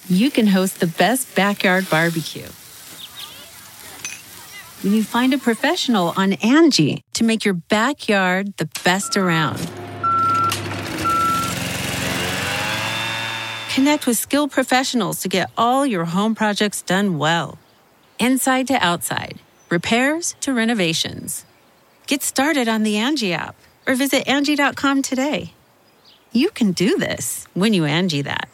you can host the best backyard barbecue. When you find a professional on Angie to make your backyard the best around. Connect with skilled professionals to get all your home projects done well. Inside to outside, repairs to renovations. Get started on the Angie app or visit Angie.com today. You can do this when you Angie that.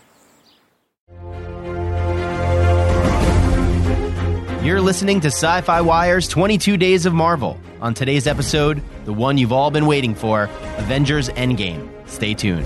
You're listening to Sci-Fi Wire's 22 Days of Marvel. On today's episode, the one you've all been waiting for, Avengers Endgame. Stay tuned.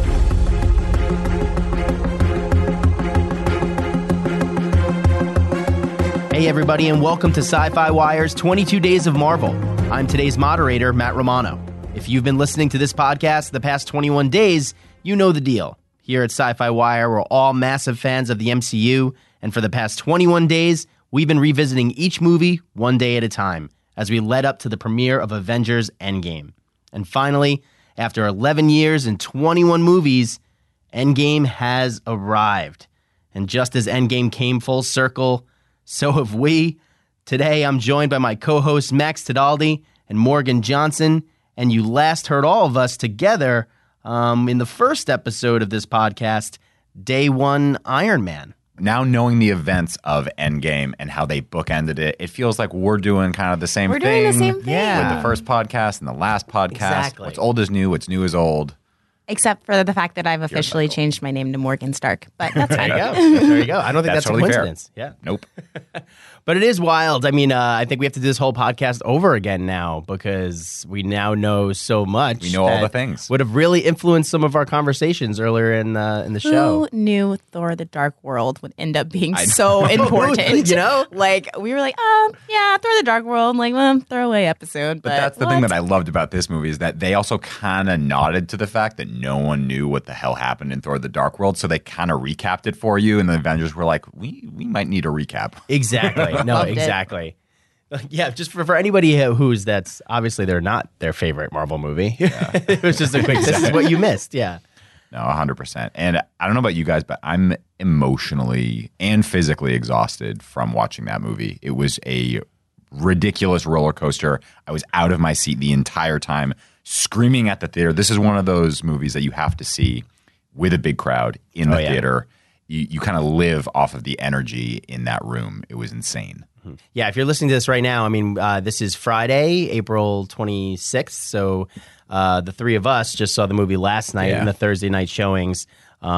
Hey everybody, and welcome to Sci-Fi Wire's 22 Days of Marvel. I'm today's moderator, Matt Romano. If you've been listening to this podcast the past 21 days, you know the deal. Here at Sci-Fi Wire, we're all massive fans of the MCU, and for the past 21 days, we've been revisiting each movie one day at a time as we led up to the premiere of Avengers Endgame. And finally, after 11 years and 21 movies, Endgame has arrived. And just as Endgame came full circle, so have we. Today, I'm joined by my co-hosts Max Tidaldi and Morgan Johnson, and you last heard all of us together in the first episode of this podcast, Day One Iron Man. Now knowing the events of Endgame and how they bookended it, it feels like we're doing kind of the same thing. We're doing the same thing. Yeah. With the first podcast and the last podcast. Exactly. What's old is new, what's new is old. Except for the fact that I've officially changed my name to Morgan Stark. But that's fine. There you go. I don't think that's a totally coincidence. Fair. Yeah. Nope. But it is wild. I mean, I think we have to do this whole podcast over again now because we now know so much. We know all the things. Would have really influenced some of our conversations earlier in the show. Who knew Thor: The Dark World would end up being so important? You know? Like, we were like, yeah, Thor: The Dark World, like, throwaway episode. But that's the thing that I loved about this movie is that they also kind of nodded to the fact that no one knew what the hell happened in Thor: The Dark World, so they kind of recapped it for you, and the Avengers were like, we might need a recap. Exactly. No, exactly. Yeah, just for anybody that's obviously they're not their favorite Marvel movie. Yeah. It was just a quick, this is what you missed. Yeah. No, 100%. And I don't know about you guys, but I'm emotionally and physically exhausted from watching that movie. It was a ridiculous roller coaster. I was out of my seat the entire time, screaming at the theater. This is one of those movies that you have to see with a big crowd in the theater. You kind of live off of the energy in that room. It was insane. Yeah, if you're listening to this right now, I mean, this is Friday, April 26th. So the three of us just saw the movie last night in the Thursday night showings.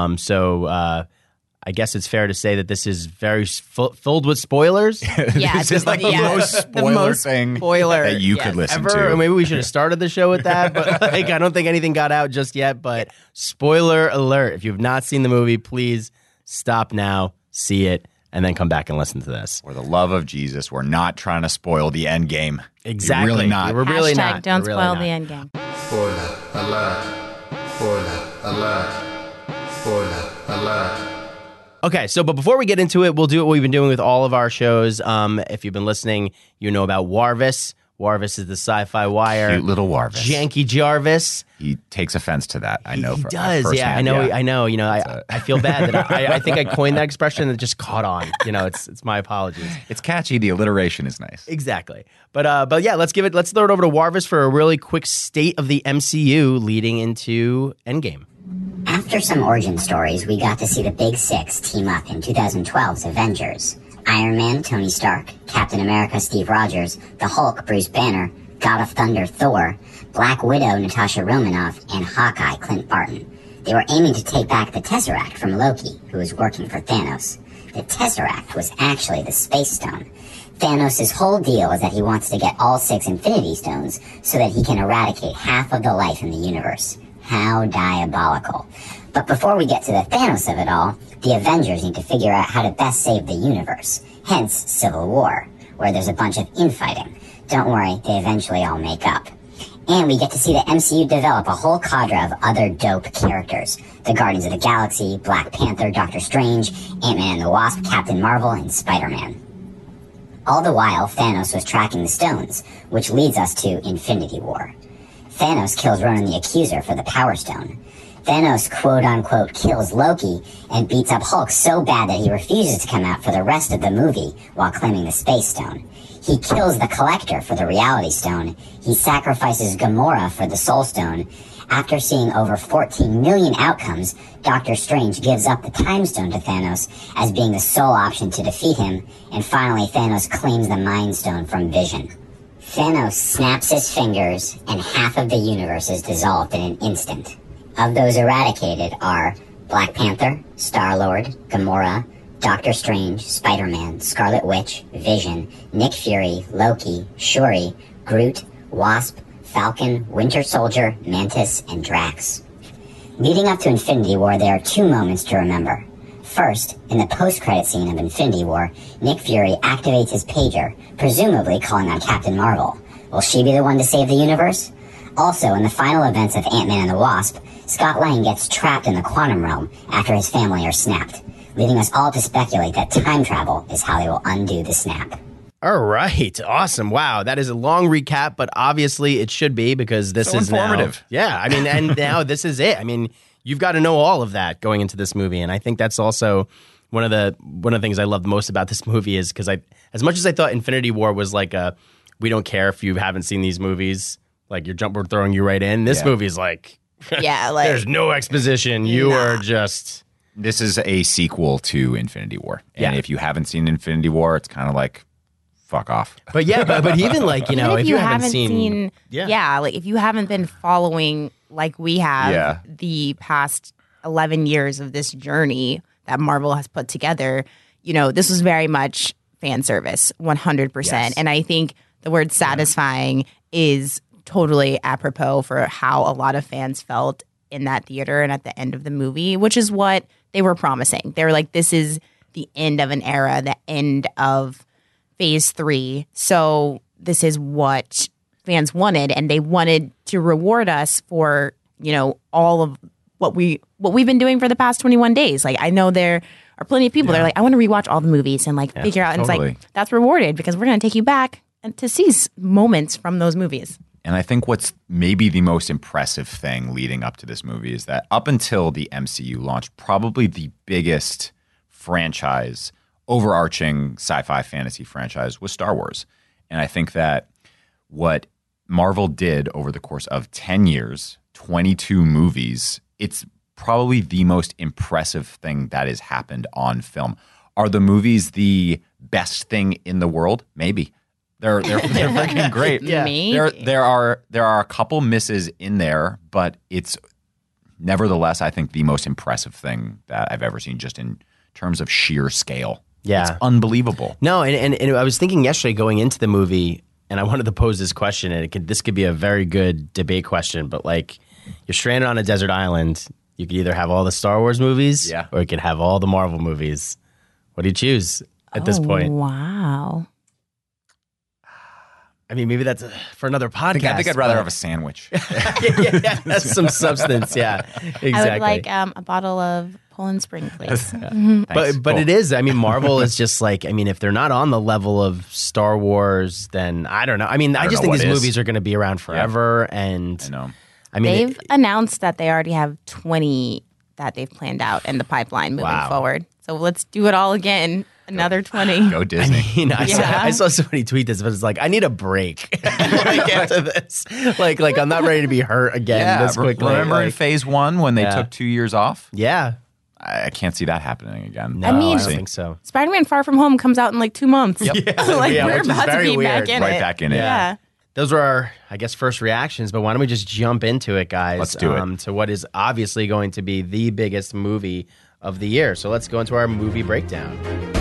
I guess it's fair to say that this is very filled with spoilers. Yeah, this is like the most spoiler thing that you could listen to. Or maybe we should have started the show with that, but like, I don't think anything got out just yet. But spoiler alert, if you've not seen the movie, please stop now, see it, and then come back and listen to this. For the love of Jesus, we're not trying to spoil the end game. Exactly. We're really not. We're really not. Don't We're really spoil not. the end game. Spoiler alert. Spoiler alert. Spoiler alert. Okay, but before we get into it, we'll do what we've been doing with all of our shows. If you've been listening, you know about Warvis. Warvis is the Sci-Fi Wire. Cute little Warvis. Janky Jarvis. He takes offense to that. I know. He does. Yeah, I know. I know. You know, I feel bad that I think I coined that expression and it just caught on. You know, it's my apologies. It's catchy. The alliteration is nice. Exactly. But yeah, let's throw it over to Warvis for a really quick state of the MCU leading into Endgame. After some origin stories, we got to see the Big Six team up in 2012's Avengers. Iron Man, Tony Stark, Captain America, Steve Rogers, the Hulk, Bruce Banner, God of Thunder, Thor, Black Widow, Natasha Romanoff, and Hawkeye, Clint Barton. They were aiming to take back the Tesseract from Loki, who was working for Thanos. The Tesseract was actually the Space Stone. Thanos' whole deal is that he wants to get all 6 Infinity Stones so that he can eradicate half of the life in the universe. How diabolical. But before we get to the Thanos of it all, the Avengers need to figure out how to best save the universe. Hence, Civil War, where there's a bunch of infighting. Don't worry, they eventually all make up. And we get to see the MCU develop a whole cadre of other dope characters. The Guardians of the Galaxy, Black Panther, Doctor Strange, Ant-Man and the Wasp, Captain Marvel, and Spider-Man. All the while, Thanos was tracking the stones, which leads us to Infinity War. Thanos kills Ronan the Accuser for the Power Stone. Thanos quote-unquote kills Loki and beats up Hulk so bad that he refuses to come out for the rest of the movie while claiming the Space Stone. He kills the Collector for the Reality Stone. He sacrifices Gamora for the Soul Stone. After seeing over 14 million outcomes, Doctor Strange gives up the Time Stone to Thanos as being the sole option to defeat him, and finally Thanos claims the Mind Stone from Vision. Thanos snaps his fingers, and half of the universe is dissolved in an instant. Of those eradicated are Black Panther, Star-Lord, Gamora, Doctor Strange, Spider-Man, Scarlet Witch, Vision, Nick Fury, Loki, Shuri, Groot, Wasp, Falcon, Winter Soldier, Mantis, and Drax. Leading up to Infinity War, there are two moments to remember. First, in the post-credit scene of Infinity War, Nick Fury activates his pager, presumably calling on Captain Marvel. Will she be the one to save the universe? Also, in the final events of Ant-Man and the Wasp, Scott Lang gets trapped in the quantum realm after his family are snapped, leading us all to speculate that time travel is how they will undo the snap. All right. Awesome. Wow. That is a long recap, but obviously it should be because this So is informative. Now, yeah. I mean, and now this is it. I mean, you've got to know all of that going into this movie. And I think that's also one of the things I love most about this movie is because as much as I thought Infinity War was like we don't care if you haven't seen these movies, like we're throwing you right in. This movie is like, Yeah, like there's no exposition. You are just. This is a sequel to Infinity War. And Yeah. if you haven't seen Infinity War, it's kind of like, fuck off. But yeah, but even like, you know, even if you haven't seen like if you haven't been following like we have Yeah. the past 11 years of this journey that Marvel has put together, you know, this was very much fan service, 100%. Yes. And I think the word satisfying is totally apropos for how a lot of fans felt in that theater and at the end of the movie, which is what they were promising. They were like, this is the end of an era, the end of phase 3. So this is what fans wanted, and they wanted to reward us for, you know, all of what we've been doing for the past 21 days. Like, I know there are plenty of people that are like, I want to rewatch all the movies and like figure out. And totally. it's like, that's rewarded because we're going to take you back and to see moments from those movies. And I think what's maybe the most impressive thing leading up to this movie is that up until the MCU launched, probably the biggest franchise, overarching sci-fi fantasy franchise was Star Wars. And I think that what Marvel did over the course of 10 years, 22 movies, it's probably the most impressive thing that has happened on film. Are the movies the best thing in the world? Maybe. They're freaking great. Yeah. Maybe. There are a couple misses in there, but it's nevertheless, I think, the most impressive thing that I've ever seen just in terms of sheer scale. Yeah. It's unbelievable. No, and I was thinking yesterday going into the movie, and I wanted to pose this question, and this could be a very good debate question, but like, you're stranded on a desert island. You could either have all the Star Wars movies, or you could have all the Marvel movies. What do you choose at this point? Wow. I mean, maybe that's for another podcast. I think I'd rather have a sandwich. yeah, that's some substance. Yeah, exactly. I would like a bottle of Poland Spring, please. But Cool. it is. I mean, Marvel is just like. I mean, if they're not on the level of Star Wars, then I don't know. I mean, I don't just know think these what is. movies are going to be around forever. And I know. I mean, They've announced that they already have 20 that they've planned out in the pipeline moving Wow. forward. So let's do it all again. Another 20. Go Disney. I saw somebody tweet this, but it's like I need a break like after this. Like I'm not ready to be hurt again this quickly. Remember in Like, phase 1 when they Yeah. took 2 years off? yeah, I can't see that happening again. no, I mean- I don't think so. Spider-Man Far From Home comes out in like 2 months. like Yeah, we're which is about to very be weird. back in Right it. back in it. Yeah. Those were our, I guess, first reactions. But why don't we just jump into it, guys? Let's do it. To what is obviously going to be the biggest movie of the year. So let's go into our movie breakdown.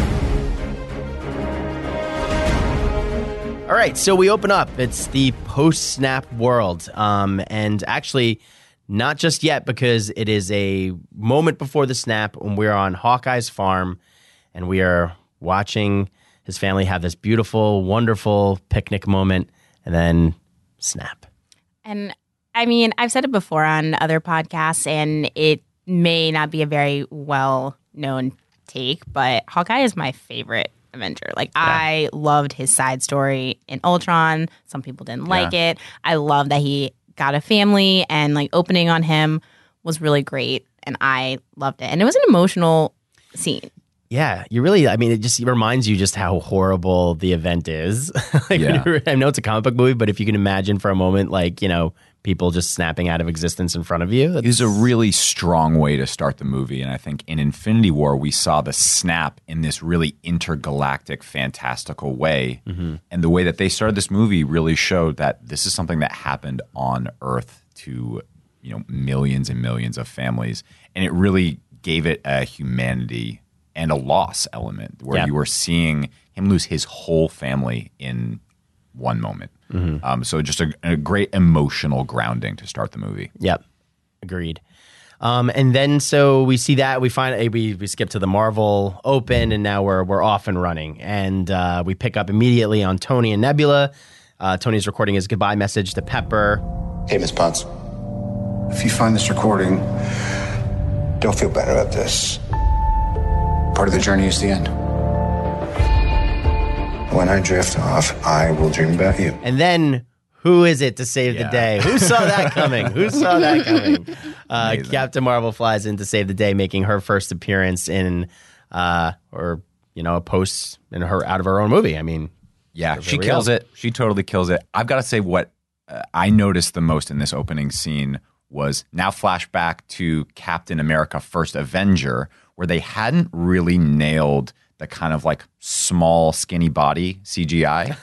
All right, so we open up. It's the post-snap world. And actually, not just yet, because it is a moment before the snap when we're on Hawkeye's farm and we are watching his family have this beautiful, wonderful picnic moment, and then snap. And I mean, I've said it before on other podcasts, and it may not be a very well-known take, but Hawkeye is my favorite Avenger. Like, I loved his side story in Ultron. Some people didn't like it. I love that he got a family, and like opening on him was really great, and I loved it. And it was an emotional scene. Yeah, you really, I mean, it just reminds you just how horrible the event is. Like, I know it's a comic book movie, but if you can imagine for a moment, like, you know, people just snapping out of existence in front of you. It was a really strong way to start the movie. And I think in Infinity War, we saw the snap in this really intergalactic, fantastical way. And the way that they started this movie really showed that this is something that happened on Earth to, you know, millions and millions of families. And it really gave it a humanity and a loss element where you were seeing him lose his whole family in one moment. So just a great emotional grounding to start the movie. Yep, agreed. And then so we see that we find we skip to the Marvel Open, and now we're off and running, and we pick up immediately on Tony and Nebula. Tony's recording his goodbye message to Pepper. Hey, Miss Potts. If you find this recording, don't feel bad about this. Part of the journey is the end. When I drift off, I will dream about you. And then, who is it to save the day? Who saw that coming? Who saw that coming? Captain Marvel flies in to save the day, making her first appearance in, a post in her out of her own movie. I mean, yeah, she kills it. She totally kills it. I've got to say, what I noticed the most in this opening scene was now flashback to Captain America: First Avenger, where they hadn't really nailed the kind of like small, skinny body CGI.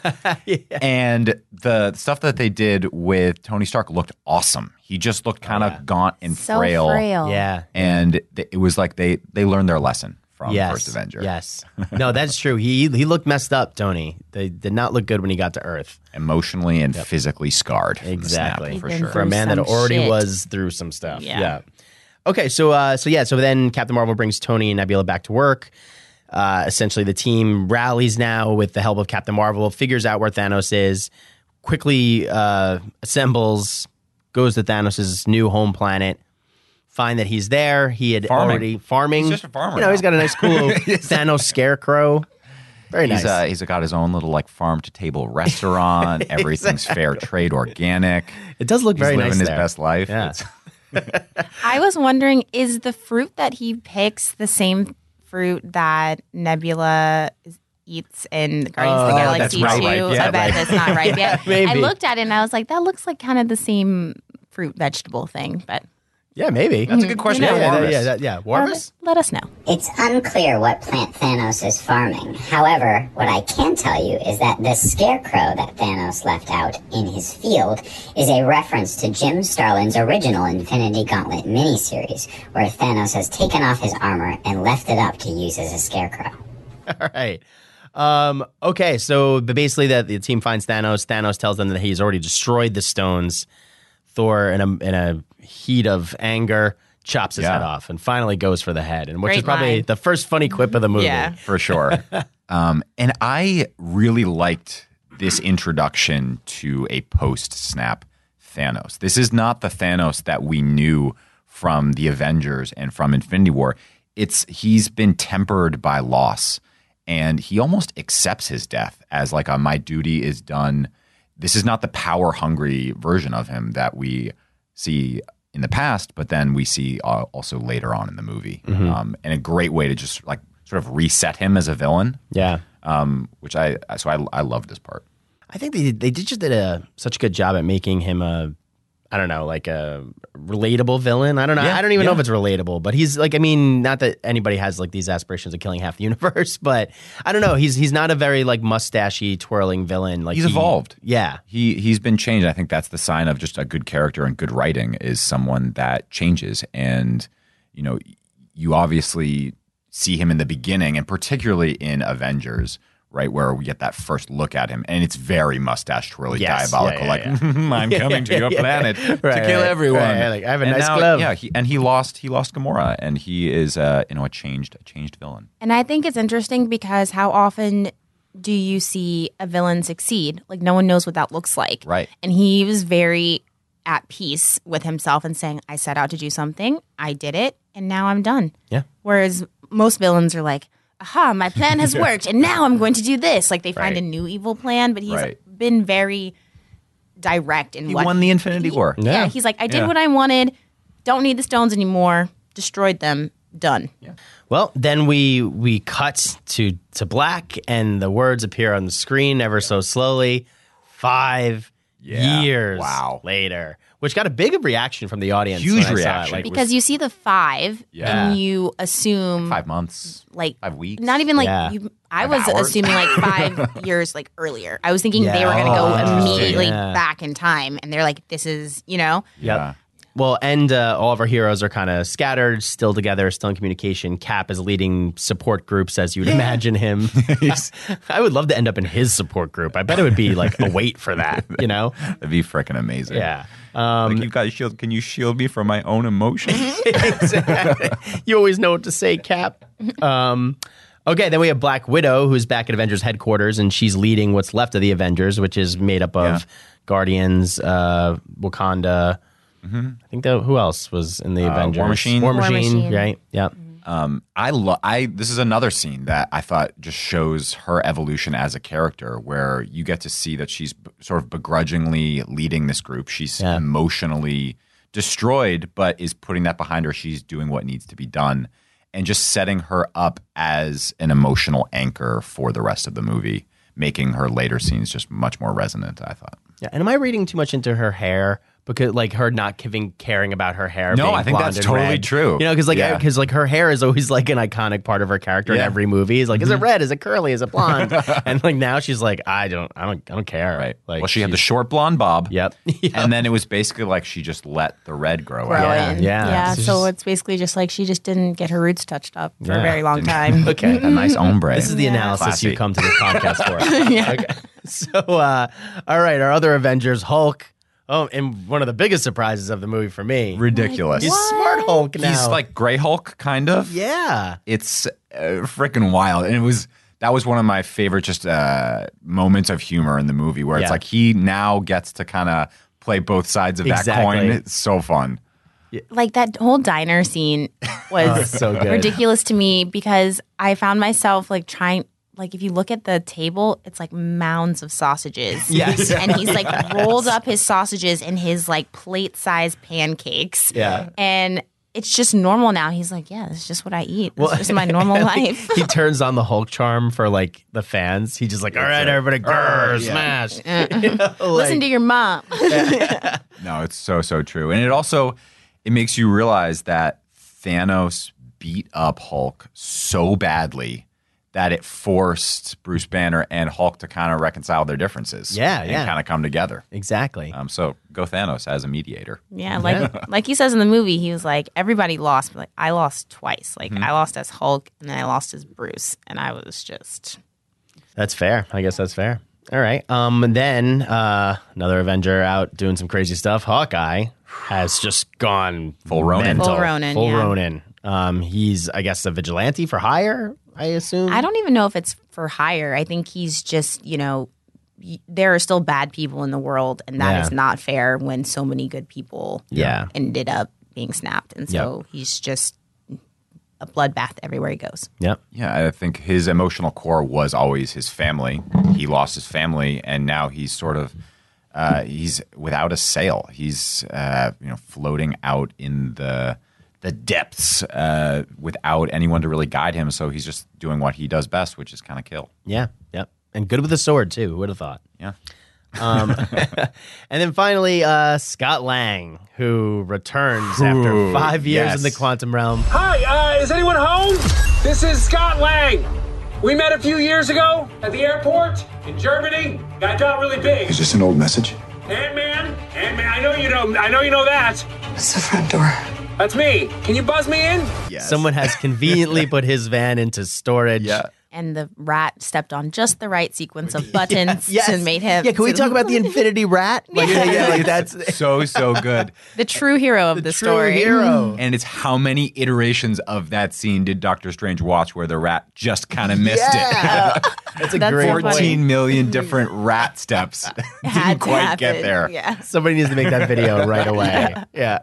And the stuff that they did with Tony Stark looked awesome. He just looked kind of gaunt and So frail. Yeah. And it was like they learned their lesson from First Avenger. Yes. No, that's true. He looked messed up, Tony. They did not look good when he got to Earth. Emotionally and physically scarred. from the Exactly. snap, for He'd been sure. For a man that some already shit. was through some stuff. Yeah. Okay, so then Captain Marvel brings Tony and Nebula back to work. Essentially, the team rallies now with the help of Captain Marvel, figures out where Thanos is, quickly assembles, goes to Thanos' new home planet, find that he's there. He had already farming. He's just a farmer You know, he's now. got a nice cool Thanos scarecrow. Very nice. He's got his own little like farm to table restaurant. Everything's fair trade, organic. It does look He's very living nice his there. best life. Yeah. It's- I was wondering, is the fruit that he picks the same fruit that Nebula eats in Guardians of the that's Galaxy 2? ripe. Yeah, I bet ripe. that's not ripe yet. maybe. I looked at it and I was like, that looks like kind of the same fruit vegetable thing, but Yeah, maybe. That's a good question. Yeah, for yeah, Warvis. yeah. Warvis? let us know. It's unclear what plant Thanos is farming. However, what I can tell you is that the scarecrow that Thanos left out in his field is a reference to Jim Starlin's original Infinity Gauntlet miniseries, where Thanos has taken off his armor and left it up to use as a scarecrow. All right. Okay, so basically that the team finds Thanos. Thanos tells them that he's already destroyed the stones. Thor, in a heat of anger, chops his head off and finally goes for the head, and which Great is probably line. the first funny quip of the movie. Yeah. for sure. And I really liked this introduction to a post-snap Thanos. This is not the Thanos that we knew from the Avengers and from Infinity War. He's been tempered by loss, and he almost accepts his death as like my duty is done. This is not the power-hungry version of him that we see in the past, but then we see also later on in the movie. And a great way to just like sort of reset him as a villain. Yeah. Which I love this part. I think they just did such a good job at making him like a relatable villain. I don't know. Yeah, I don't even know yeah. if it's relatable, but he's like, I mean, not that anybody has like these aspirations of killing half the universe, but I don't know. He's not a very like mustachy twirling villain. Like He's evolved. Yeah. He's been changed. I think that's the sign of just a good character and good writing is someone that changes. And, you know, you obviously see him in the beginning and particularly in Avengers, right, where we get that first look at him. And it's very mustache twirly, Yes. diabolical, Yeah, yeah, like, I'm coming to your planet to Right, kill right. everyone. Right, like, I have a And nice now, glove. Yeah, he lost Gamora, and he is a changed villain. And I think it's interesting because how often do you see a villain succeed? Like no one knows what that looks like. Right. And he was very at peace with himself and saying, I set out to do something, I did it, and now I'm done. Yeah. Whereas most villains are like, aha, my plan has worked, and now I'm going to do this. Like they find Right. a new evil plan, but he's Right. been very direct in He what won the Infinity War. Yeah, he's like, I did what I wanted. don't need the stones anymore. Destroyed them. Done. Well, then we cut to black, and the words appear on the screen ever so slowly. 5 years later, which got a big reaction from the audience. Huge when I saw it. reaction. Like, Because you see the 5 and you assume 5 months, like 5 weeks. Not even like Yeah. I 5 was hours. assuming like 5 years like earlier. I was thinking they were going to go immediately Yeah. back in time, and they're like, "This is Yep. Yeah. Well, and all of our heroes are kind of scattered, still together, still in communication. Cap is leading support groups, as you would imagine him. I would love to end up in his support group. I bet it would be like a wait for that, you know? That'd be freaking amazing. Yeah. Like, you've got a shield. Can you shield me from my own emotions? Exactly. You always know what to say, Cap. Okay, then we have Black Widow, who's back at Avengers headquarters, and she's leading what's left of the Avengers, which is made up of Guardians, Wakanda. I think who else was in the Avengers? War Machine. War War Machine, Machine. right? Yep. This is another scene that I thought just shows her evolution as a character, where you get to see that she's sort of begrudgingly leading this group. She's emotionally destroyed, but is putting that behind her. She's doing what needs to be done, and just setting her up as an emotional anchor for the rest of the movie, making her later scenes just much more resonant, I thought. Yeah. And am I reading too much into her hair? Because like her not caring about her hair. No, being I think blonde that's and totally red. true. You know, because like her hair is always like an iconic part of her character in Yeah. every movie. Is like, is it red? Is it curly? Is it blonde? And like now she's like, I don't care. Right. Like, Well, she had the short blonde bob. Yep. And then it was basically like she just let the red grow out. growing. Yeah. So it's basically just like she just didn't get her roots touched up for a very long time. Okay. A nice ombre. This is the analysis Classy. you come to this podcast for. Okay. So, all right, our other Avengers, Hulk. Oh, and one of the biggest surprises of the movie for me. ridiculous. He's smart Hulk now. He's like Gray Hulk, kind of. yeah. It's freaking wild, and that was one of my favorite just moments of humor in the movie, where it's Yeah. like he now gets to kind of play both sides of that Exactly. coin. It's so fun. Like that whole diner scene was so good. ridiculous to me because I found myself like trying. Like if you look at the table, it's like mounds of sausages. Yes. And he's like rolled up his sausages in his like plate-sized pancakes. Yeah. And it's just normal now. He's like, yeah, this is just what I eat. This is just my normal life. He turns on the Hulk charm for like the fans. He just like, all right, everybody, grrr, smash. You know, Listen to your mom. No, it's so true, and it makes you realize that Thanos beat up Hulk so badly that it forced Bruce Banner and Hulk to kind of reconcile their differences. Yeah, and yeah. kind of come together. Exactly. So go Thanos as a mediator. Yeah, like he says in the movie, he was like, everybody lost, but like I lost twice. Like I lost as Hulk and then I lost as Bruce. And I was just That's fair. I guess that's fair. All right. And then another Avenger out doing some crazy stuff. Hawkeye has just gone Full Ronin. mental. Full Ronin, Full yeah. Ronin. He's, I guess, a vigilante for hire, I assume. I don't even know if it's for hire. I think he's just, there are still bad people in the world, and that is Yeah. not fair when so many good people Yeah. ended up being snapped. And so he's just a bloodbath everywhere he goes. Yep. Yeah, I think his emotional core was always his family. He lost his family, and now he's sort of he's without a sail. He's floating out in the depths without anyone to really guide him. So he's just doing what he does best, which is kind of kill. Yeah. Yep. And good with a sword, too. Who would have thought? Yeah. And then finally, Scott Lang, who returns after 5 years yes. in the quantum realm. Hi, is anyone home? This is Scott Lang. We met a few years ago at the airport in Germany. Got really big. Is this an old message? Ant-Man, I know you know that. It's the front door. That's me. Can you buzz me in? Yes. Someone has conveniently put his van into storage. Yeah. And the rat stepped on just the right sequence of buttons and made him. Yeah, can we talk about the Infinity Rat? Like, like that's So good. the true hero of the true story? hero. And it's how many iterations of that scene did Doctor Strange watch where the rat just kind of missed it? That's a That's great so point. funny. 14 million different rat steps. Had Didn't to quite get happen. there. Yeah. Somebody needs to make that video right away. Yeah.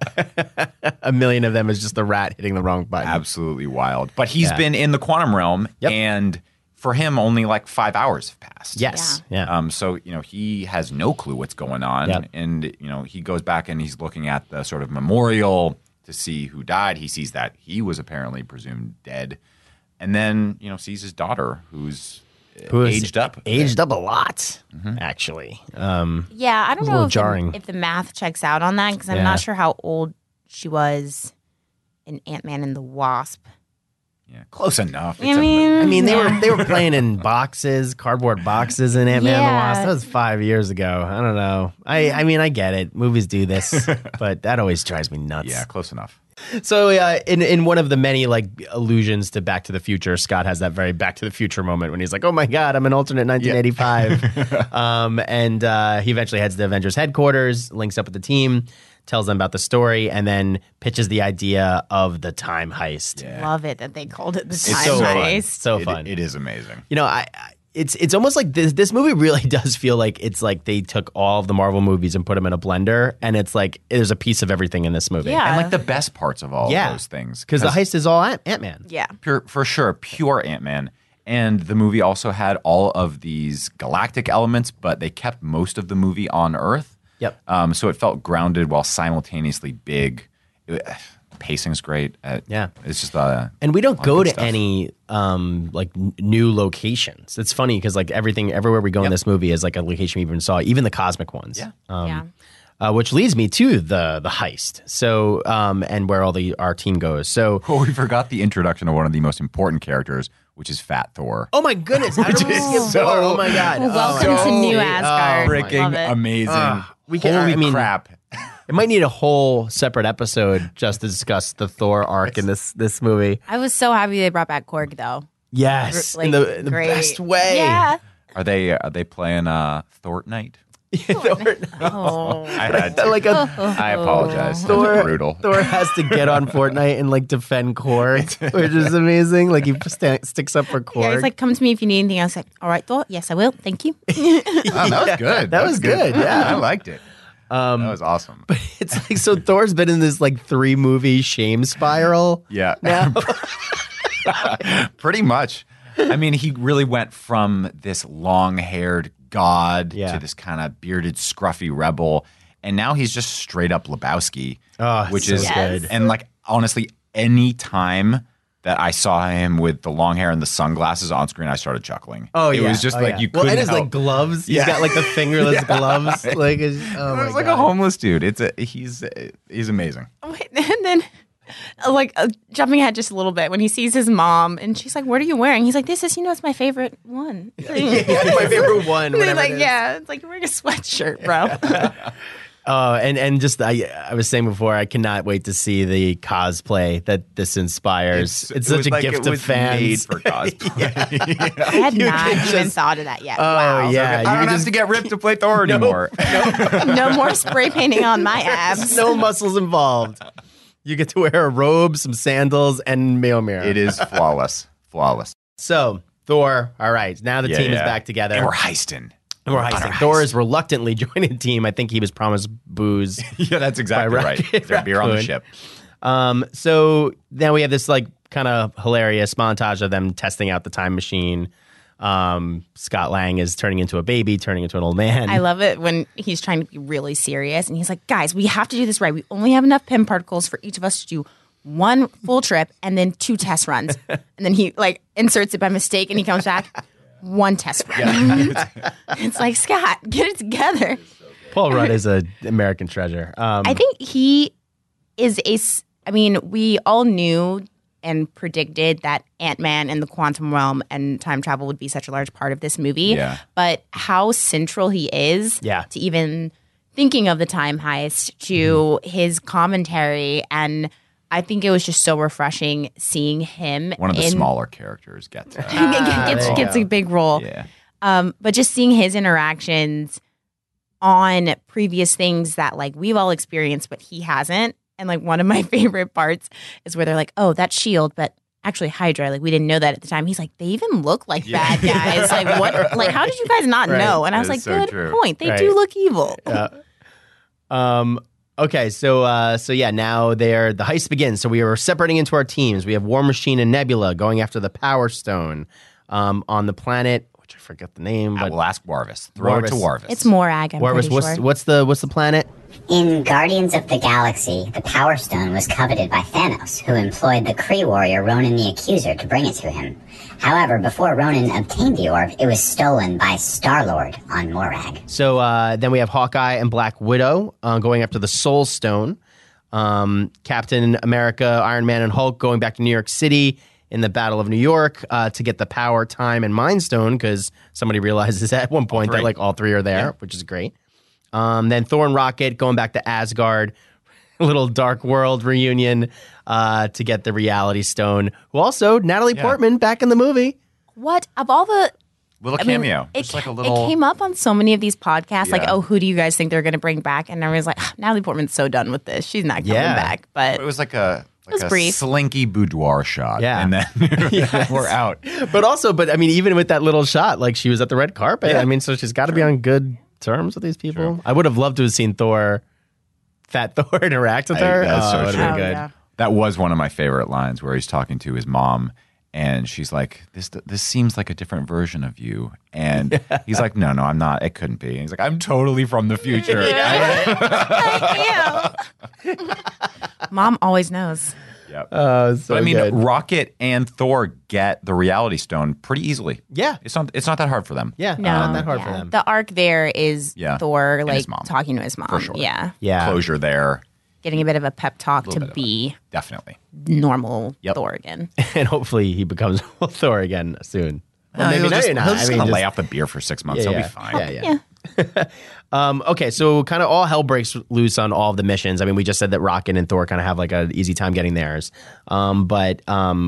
A million of them is just the rat hitting the wrong button. Absolutely wild. But he's Yeah. been in the quantum realm, Yep. and for him, only like 5 hours have passed. Yes. Yeah. So, he has no clue what's going on. Yep. And, he goes back and he's looking at the sort of memorial to see who died. He sees that he was apparently presumed dead, and then sees his daughter who's aged up. Aged up a lot, actually. Yeah, I don't a know little jarring. if the math checks out on that because I'm not sure how old she was in Ant-Man and the Wasp. Yeah, close enough. I mean, they were playing in cardboard boxes in Ant-Man and the Yeah. Wasp. That was 5 years ago. I don't know. I mean, I get it. Movies do this, but that always drives me nuts. Yeah, close enough. So in one of the many allusions to Back to the Future, Scott has that very Back to the Future moment when he's like, "Oh my God, I'm an alternate 1985," and he eventually heads to Avengers headquarters, links up with the team, tells them about the story, and then pitches the idea of the time heist. Yeah. love it that they called it the It's time so fun. heist. So fun. It is amazing. It's almost like this movie really does feel like it's like they took all of the Marvel movies and put them in a blender, and it's like there's a piece of everything in this movie. Yeah. And the best parts of all of those things. Because the heist is all Ant-Man. Yeah. For sure, pure Ant-Man. And the movie also had all of these galactic elements, but they kept most of the movie on Earth. Yep. So it felt grounded while simultaneously big. Pacing's great. It's just And we don't lot of go good to stuff. any new locations. It's funny because everywhere we go in this movie is like a location we even saw, even the cosmic ones. Yeah. Which leads me to the heist. So and where our team goes. So we forgot the introduction of one of the most important characters, which is Fat Thor. oh my goodness, how did we skip so- Thor? Oh my God, Welcome to New Asgard. Love Freaking it. amazing. Holy crap. It might need a whole separate episode just to discuss the Thor arc in this movie. I was so happy they brought back Korg though. Yes, Like, in the great. best way. Yeah. Are they playing Fortnite? Oh. I had to. I apologize. That was brutal. Thor has to get on Fortnite and defend Korg, which is amazing. He sticks up for Korg. Yeah, he's like, come to me if you need anything. I was like, all right, Thor. Yes, I will. Thank you. Oh, that was good. That was good, yeah. I liked it. That was awesome. It's so Thor's been in this 3-movie shame spiral. Yeah. Now. Pretty much. I mean, he really went from this long-haired god Yeah. to this kind of bearded, scruffy rebel, and now he's just straight up Lebowski, which so is good. And honestly, any time that I saw him with the long hair and the sunglasses on screen, I started chuckling. Oh, it yeah. was just Oh, yeah. you Well, couldn't and his help. gloves. Yeah. He's got the fingerless gloves. It was like a homeless dude. He's amazing. And then, jumping ahead just a little bit, when he sees his mom and she's like, what are you wearing? He's like, this is, it's my favorite one. my favorite one. And they're whatever like, it is. yeah, it's like you're wearing a sweatshirt, bro. And just I was saying before, I cannot wait to see the cosplay that this inspires. It's such a gift it to was fans. made for cosplay. I had You not can even just- thought of that yet. Oh Wow. yeah, I don't have to get ripped to play Thor anymore. No more spray painting on my abs. no muscles involved. You get to wear a robe, some sandals, and Mjolnir. It is flawless. Flawless. So Thor. All right, now the Yeah, team is yeah. back together. And we're heisting. And we're on heisting. our Thor heist. is reluctantly joining the team. I think he was promised booze. Yeah, that's exactly By right. Rocket There's beer on the Raccoon. ship. So now we have this kind of hilarious montage of them testing out the time machine. Scott Lang is turning into a baby, turning into an old man. I love it when he's trying to be really serious and he's like, guys, we have to do this right. We only have enough PIM particles for each of us to do one full trip and then 2 test runs. And then he inserts it by mistake and he comes back, 1 test run. It's like, Scott, get it together. Paul Rudd is an American treasure. I think he is we all knew and predicted that Ant-Man and the quantum realm and time travel would be such a large part of this movie. Yeah. But how central he is Yeah. to even thinking of the time heist, to his commentary. And I think it was just so refreshing seeing him. One of the in- smaller characters gets gets there you a big role. Yeah. But just seeing his interactions on previous things that we've all experienced, but he hasn't. And one of my favorite parts is where they're like, "Oh, that's Shield," but actually Hydra. We didn't know that at the time. He's like, "They even look like bad guys. What? How did you guys not know?" And I was That like, is so "Good true. point. They Right. do look evil." Okay, so now the heist begins. So we are separating into our teams. We have War Machine and Nebula going after the Power Stone on the planet, which I forget the name, but we'll ask Warvis. Throw it to Warvis. It's Morag, I'm Warvis, pretty sure. what's the planet? In Guardians of the Galaxy, the Power Stone was coveted by Thanos, who employed the Kree warrior Ronan the Accuser to bring it to him. However, before Ronan obtained the orb, it was stolen by Star-Lord on Morag. So then we have Hawkeye and Black Widow going after the Soul Stone. Captain America, Iron Man, and Hulk going back to New York City in the Battle of New York to get the Power, Time, and Mind Stone, because somebody realizes at one point that all three are there, which is great. Then Thor and Rocket going back to Asgard, a little Dark World reunion to get the Reality Stone. Who also, Natalie Portman back in the movie. What? Of all the... Little cameo. Just like a little... It came up on so many of these podcasts, like, Yeah. oh, who do you guys think they're going to bring back? And everyone's like, Natalie Portman's so done with this. She's not coming back. But It was like a was brief. slinky boudoir shot. Yeah. And then we're out. But I mean, even with that little shot, like she was at the red carpet. I mean, so she's got to be on good terms with these people. I would have loved to have seen Fat Thor interact with her. That's so it would've true. been good. yeah. That was one of my favorite lines where he's talking to his mom and she's like, this seems like a different version of you. And he's like, no, I'm not. It couldn't be. And he's like, I'm totally from the future. Mom always knows. Yep. So But I mean, good. Rocket and Thor get the Reality Stone pretty easily. Yeah. It's not that hard for them. Yeah, No, not that hard for yeah. them. The arc there is Yeah. Thor, And like, his mom. talking to his mom. For sure. Yeah. Yeah. Closure there. Getting a bit of a pep talk to bit of be Definitely. normal Yep. Thor again. And hopefully he becomes Thor again soon. Well, He'll maybe just, not. he'll just I mean, gonna just- lay off the beer for 6 months. Yeah, He'll yeah. be fine. Yeah. Okay, so kind of all hell breaks loose on all of the missions. I mean, we just said that Rocket and Thor kind of have like an easy time getting theirs. But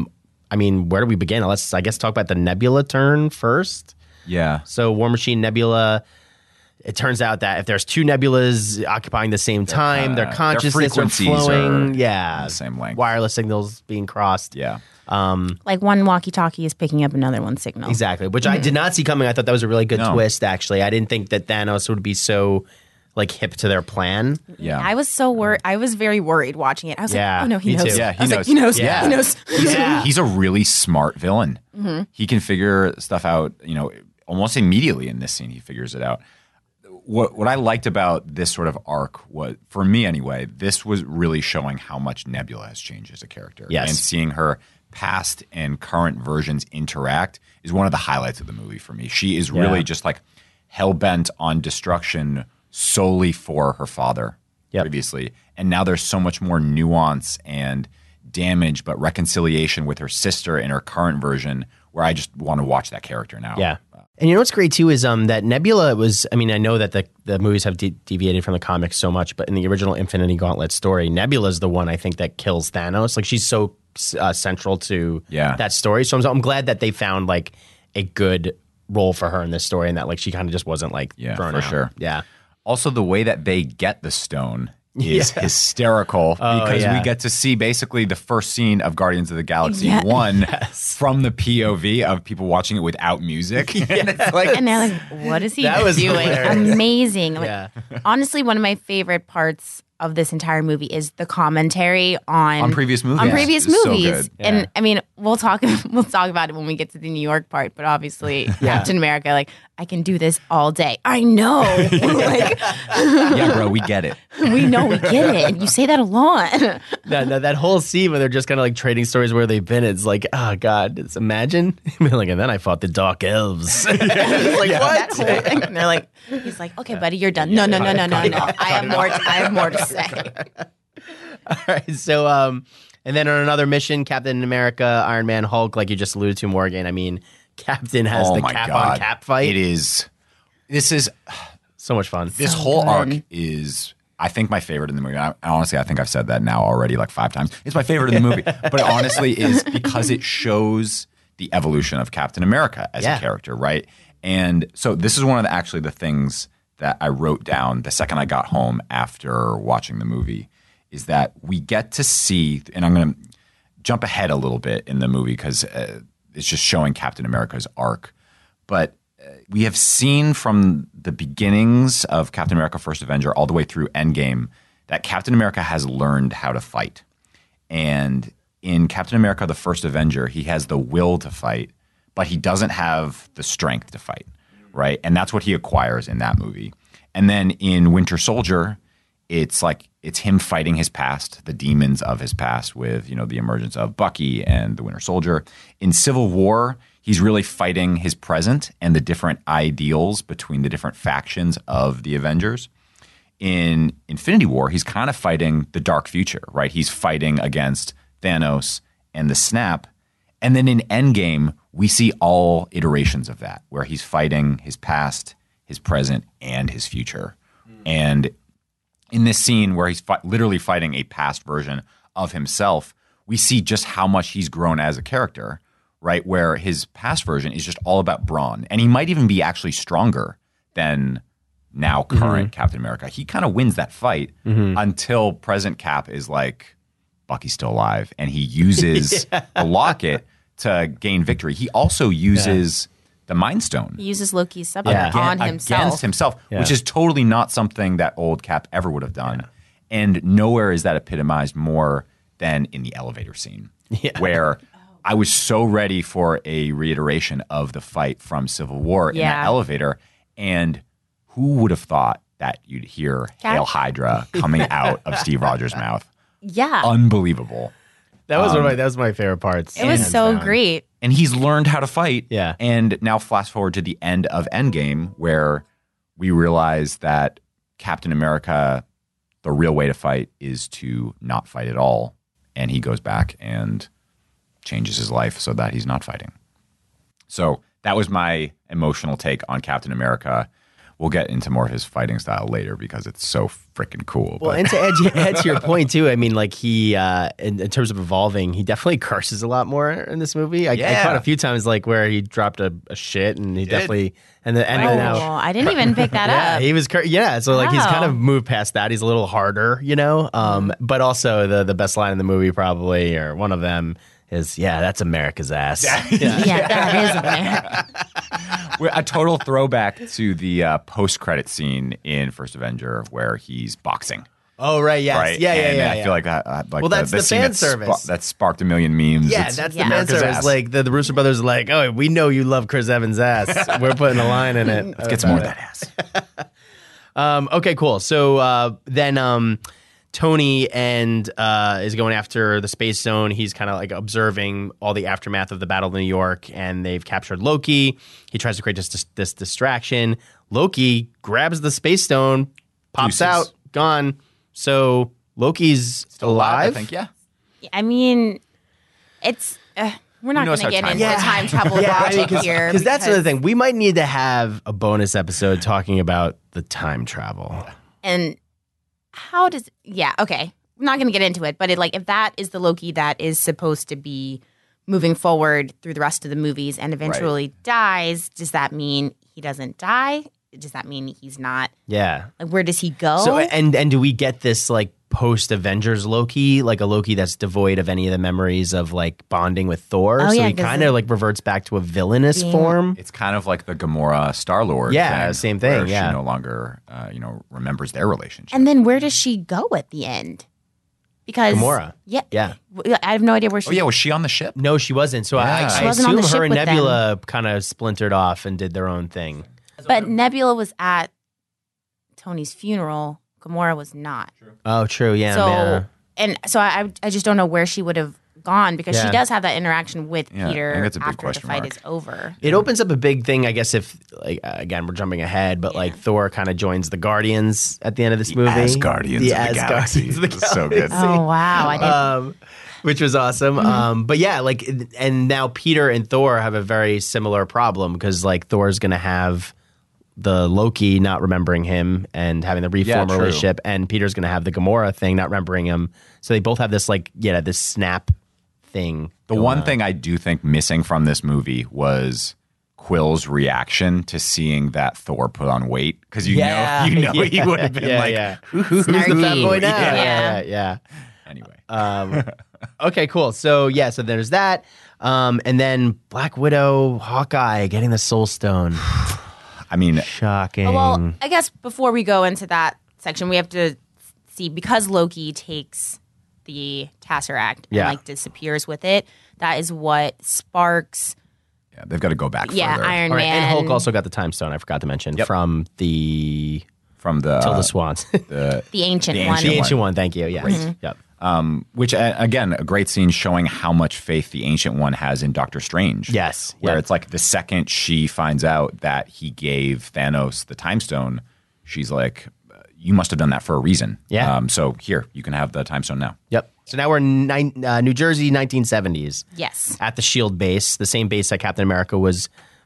I mean, where do we begin? Let's, I guess, talk about the Nebula turn first. Yeah. So War Machine, Nebula. It turns out that if there's two nebulas occupying the same time, their their consciousness are frequencies flowing. are Yeah, the same length. Wireless signals being crossed. Yeah. Like one walkie-talkie is picking up another one's signal. Exactly, which I did not see coming. I thought that was a really good No. twist, actually. I didn't think that Thanos would be so like hip to their plan. Yeah. I was so worried. I was very worried watching it. I was Yeah, like, oh no, he me knows. too. Yeah, I he was knows. like, he knows. Yeah. He knows. He's a really smart villain. He can figure stuff out, almost immediately in this scene. He figures it out. What I liked about this sort of arc was, for me anyway, this was really showing how much Nebula has changed as a character. Yes. And seeing her past and current versions interact is one of the highlights of the movie for me. She is really just like hell-bent on destruction solely for her father previously. And now there's so much more nuance and damage, but reconciliation with her sister in her current version where I just want to watch that character now. Yeah. And you know what's great too is that Nebula was, I mean, I know that the movies have deviated from the comics so much, but in the original Infinity Gauntlet story, Nebula is the one I think that kills Thanos. Like she's so central to that story. So I'm glad that they found like a good role for her in this story and that like she kind of just wasn't like thrown for out. sure. Yeah. Also, the way that they get the stone is hysterical because we get to see basically the first scene of Guardians of the Galaxy 1 from the POV of people watching it without music. And it's like, And they're like, what is he That was doing? hilarious. Amazing. Like, Yeah. Honestly, one of my favorite parts of this entire movie is the commentary on previous movies. On previous It's so movies. good. And I mean, we'll talk about it when we get to the New York part, but obviously Captain America, like, I can do this all day. I know. Like, yeah, bro, we get it. we know, we get it. You say that a lot. That whole scene where they're just kind of like trading stories where they've been. It's like, oh God, just imagine. Like, and then I fought the Dark Elves. It's like, That what? whole thing. And they're like, he's like, okay, buddy, you're done. No. I have more to say. All right. So, and then on another mission, Captain America, Iron Man, Hulk, like you just alluded to, Morgan. I mean, Captain has Oh the my cap God. on cap fight. It is. This is. So much fun. This whole arc is, I think, my favorite in the movie. Honestly, I think I've said that now already like 5 times. It's my favorite in the movie. But it honestly is because it shows the evolution of Captain America as a character, right? And so this is one of the things that I wrote down the second I got home after watching the movie is that we get to see, and I'm going to jump ahead a little bit in the movie because it's just showing Captain America's arc. But we have seen from the beginnings of Captain America First Avenger all the way through Endgame that Captain America has learned how to fight. And in Captain America the First Avenger, he has the will to fight, but he doesn't have the strength to fight, right? And that's what he acquires in that movie. And then in Winter Soldier, it's him fighting his past, the demons of his past with, the emergence of Bucky and the Winter Soldier. In Civil War, he's really fighting his present and the different ideals between the different factions of the Avengers. In Infinity War, he's kind of fighting the dark future, right? He's fighting against Thanos and the Snap. And then in Endgame, we see all iterations of that, where he's fighting his past, his present, and his future. And in this scene where he's literally fighting a past version of himself, we see just how much he's grown as a character, right? Where his past version is just all about brawn. And he might even be actually stronger than now current Captain America. He kind of wins that fight until present Cap is like, Bucky's still alive. And he uses the locket to gain victory. He also uses the Mind Stone. He uses Loki's scepter on himself. Against himself, which is totally not something that old Cap ever would have done. And nowhere is that epitomized more than in the elevator scene, where I was so ready for a reiteration of the fight from Civil War in that elevator. And who would have thought that you'd hear Hail Hydra coming out of Steve Rogers' mouth? Yeah. Unbelievable. That was that was my favorite parts. It was so great. And he's learned how to fight. Yeah. And now fast forward to the end of Endgame, where we realize that Captain America, the real way to fight is to not fight at all. And he goes back and changes his life so that he's not fighting. So that was my emotional take on Captain America. We'll get into more of his fighting style later because it's so freaking cool. Well, and to add to your point too, I mean, like he, in terms of evolving, he definitely curses a lot more in this movie. I caught a few times like where he dropped a shit, and he definitely I didn't even pick that up. He was so like he's kind of moved past that. He's a little harder, But also the best line in the movie probably, or one of them, is that's America's ass. That is America. A total throwback to the post-credit scene in First Avenger where he's boxing. Oh, right, yes. Right? Yeah. I feel like that's the fan service. That sparked a million memes. Yeah, that's the fan service. Ass. Like the Russo brothers are like, oh, we know you love Chris Evans' ass. We're putting a line in it. Let's get some more of that ass. Okay, cool. So then Tony is going after the space zone. He's kind of like observing all the aftermath of the Battle of New York, and they've captured Loki. He tries to create this distraction. Loki grabs the space stone, pops out, gone. So Loki's still alive, I think. Yeah. I mean, it's we're not going to get into time travel logic here because that's another thing. We might need to have a bonus episode talking about the time travel and. How does okay. I'm not going to get into it, but if that is the Loki that is supposed to be moving forward through the rest of the movies and eventually dies, does that mean he doesn't die? Does that mean he's not? Yeah. Like, where does he go? So and do we get this like post Avengers Loki, like a Loki that's devoid of any of the memories of like bonding with Thor? So he kind of like reverts back to a villainous form. It's kind of like the Gamora Star-Lord. Same thing. She no longer, remembers their relationship. And then where does she go at the end? Because Gamora. Yeah. I have no idea where she. Oh yeah, was she on the ship? No, she wasn't. So I assume her and Nebula kind of splintered off and did their own thing. But Nebula was at Tony's funeral. Gamora was not. True. Oh, true. Yeah. So I just don't know where she would have gone because she does have that interaction with Peter after the fight is over. It opens up a big thing, I guess. If again we're jumping ahead, but like Thor kind of joins the Guardians at the end of this movie. Asgardians of the Galaxy. So good. Oh wow! I didn't. Which was awesome. But yeah, like, and now Peter and Thor have a very similar problem because like Thor's going to have the Loki not remembering him and having the reform relationship, and Peter's going to have the Gamora thing not remembering him. So they both have this this snap thing. The one thing I do think missing from this movie was Quill's reaction to seeing that Thor put on weight, because you know he would have been who's the fat boy now? Yeah. Anyway, okay, cool. So so there's that, and then Black Widow, Hawkeye getting the Soul Stone. I mean, shocking. Well, I guess before we go into that section, we have to see, because Loki takes the Tesseract and disappears with it. That is what sparks Yeah, they've got to go back Yeah, further. Iron All right, Man. and Hulk also got the time stone. I forgot to mention from the Tilda Swans, the ancient one. the ancient one. Thank you. Yes. Yep. Which, again, a great scene showing how much faith the Ancient One has in Doctor Strange. Yes. Where Yeah. it's like the second she finds out that he gave Thanos the Time Stone, she's like, you must have done that for a reason. Yeah. So here, you can have the Time Stone now. Yep. So now we're in New Jersey, 1970s. Yes. At the SHIELD base, the same base that Captain America was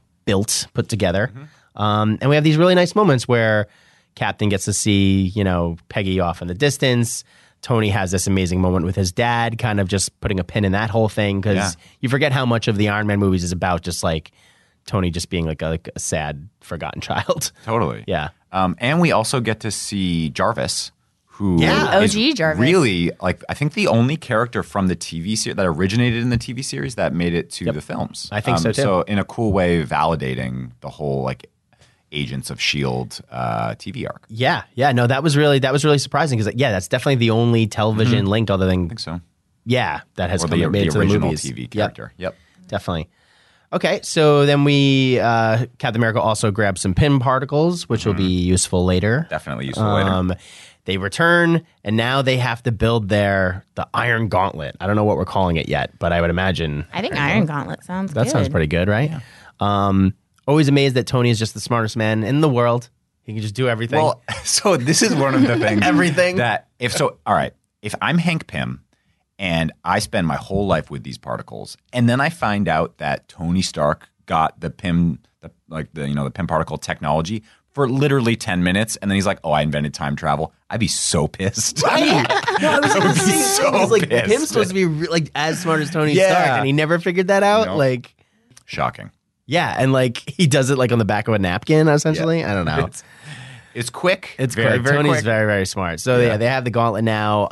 put together. And we have these really nice moments where Captain gets to see, Peggy off in the distance. Tony has this amazing moment with his dad, kind of just putting a pin in that whole thing because you forget how much of the Iron Man movies is about just like Tony just being like a sad, forgotten child. Totally. Yeah. And we also get to see Jarvis, who is OG Jarvis. really, like, I think the only character from the TV series that originated in the TV series that made it to the films. I think so, too. So in a cool way, validating the whole, like, Agents of S.H.I.E.L.D. TV arc. Yeah. No, that was really surprising because that's definitely the only television link other than I think so. that has Or made it to the original movies. TV character. Yep. Definitely. Okay, so then we Captain America also grabs some pin particles, which will be useful later. Definitely useful later. They return, and now they have to build the Iron Gauntlet. I don't know what we're calling it yet, but I would imagine I think Iron Gauntlet sounds good. that sounds pretty good, right? Yeah. Always amazed that Tony is just the smartest man in the world. He can just do everything. Well, so this is one of the things. Everything? All right, if I'm Hank Pym and I spend my whole life with these particles, and then I find out that Tony Stark got the Pym, the Pym particle technology for literally 10 minutes, and then he's like, "Oh, I invented time travel." I'd be so pissed. No, I was going to say so so like pissed. Pym's supposed to be like as smart as Tony Yeah. Stark, and he never figured that out. No. Like, Shocking. yeah, and like he does it like on the back of a napkin, essentially. I don't know. It's quick. It's very, quick. very Tony's quick. very, very smart. So yeah, they have the gauntlet now.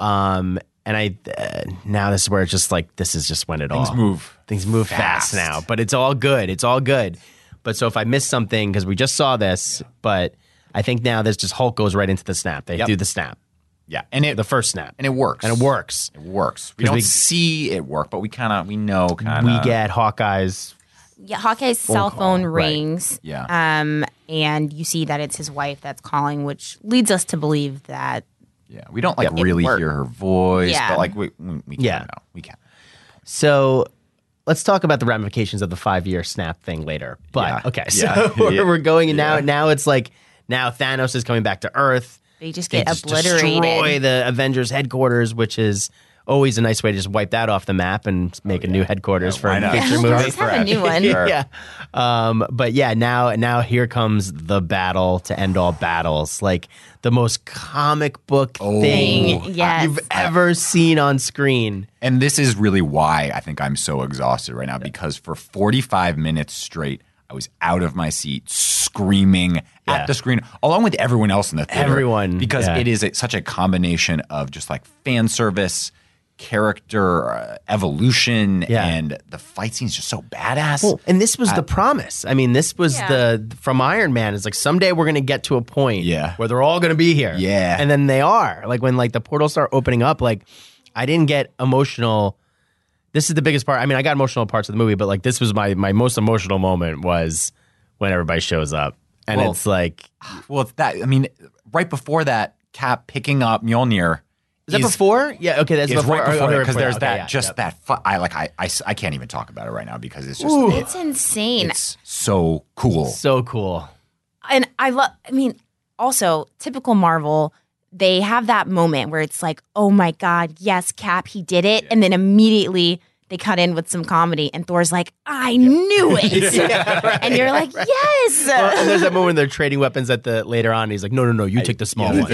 And now this is where it's just like this is just when it Things all move. Things move fast now, but it's all good. It's all good. But so if I miss something because we just saw this, but I think now there's just Hulk goes right into the snap. They do the snap. Yeah, and The first snap. and it works. And it works. It works. We don't see it work, but we know. We get Hawkeye's. Yeah, Hawkeye's cell phone rings. Yeah. And you see that it's his wife that's calling, which leads us to believe that. Yeah, we don't like it really worked. hear her voice, Yeah. but like we can know. We can. So let's talk about the ramifications of the 5-year snap thing later. But Yeah. okay, so Yeah. we're going and now it's like now Thanos is coming back to Earth. They just They get just obliterated. destroy the Avengers headquarters, which is always a nice way to just wipe that off the map and make a new headquarters for why a not? future Yeah, movie. let's have a new one. Sure. Yeah. But yeah, now here comes the battle to end all battles. Like the most comic book thing Yes. you've ever seen on screen. And this is really why I think I'm so exhausted right now, because for 45 minutes straight, I was out of my seat screaming at the screen, along with everyone else in the theater. Everyone, Because yeah. it is such a combination of just like fan service, character evolution, and the fight scene's just so badass. Well, and this was the promise. I mean, this was Yeah. from Iron Man. It's like someday we're going to get to a point where they're all going to be here. Yeah. And then they are. Like when like the portals start opening up, like I didn't get emotional. This is the biggest part. I mean, I got emotional parts of the movie, but like this was my most emotional moment was when everybody shows up. And Well, it's like, well, it's that, I mean, right before that, Cap picking up Mjolnir. is that before? Yeah, okay, that's It's before. right before okay, because there's okay, that yeah, that I can't even talk about it right now because it's just It's insane. it's so cool. so cool. And I mean, also, typical Marvel, they have that moment where it's like, oh my God, yes, Cap, he did it. And then immediately they cut in with some comedy and Thor's like, I knew it. And you're like, yes. Well, and there's that moment when they're trading weapons at the later on. He's like, no, you take the small one.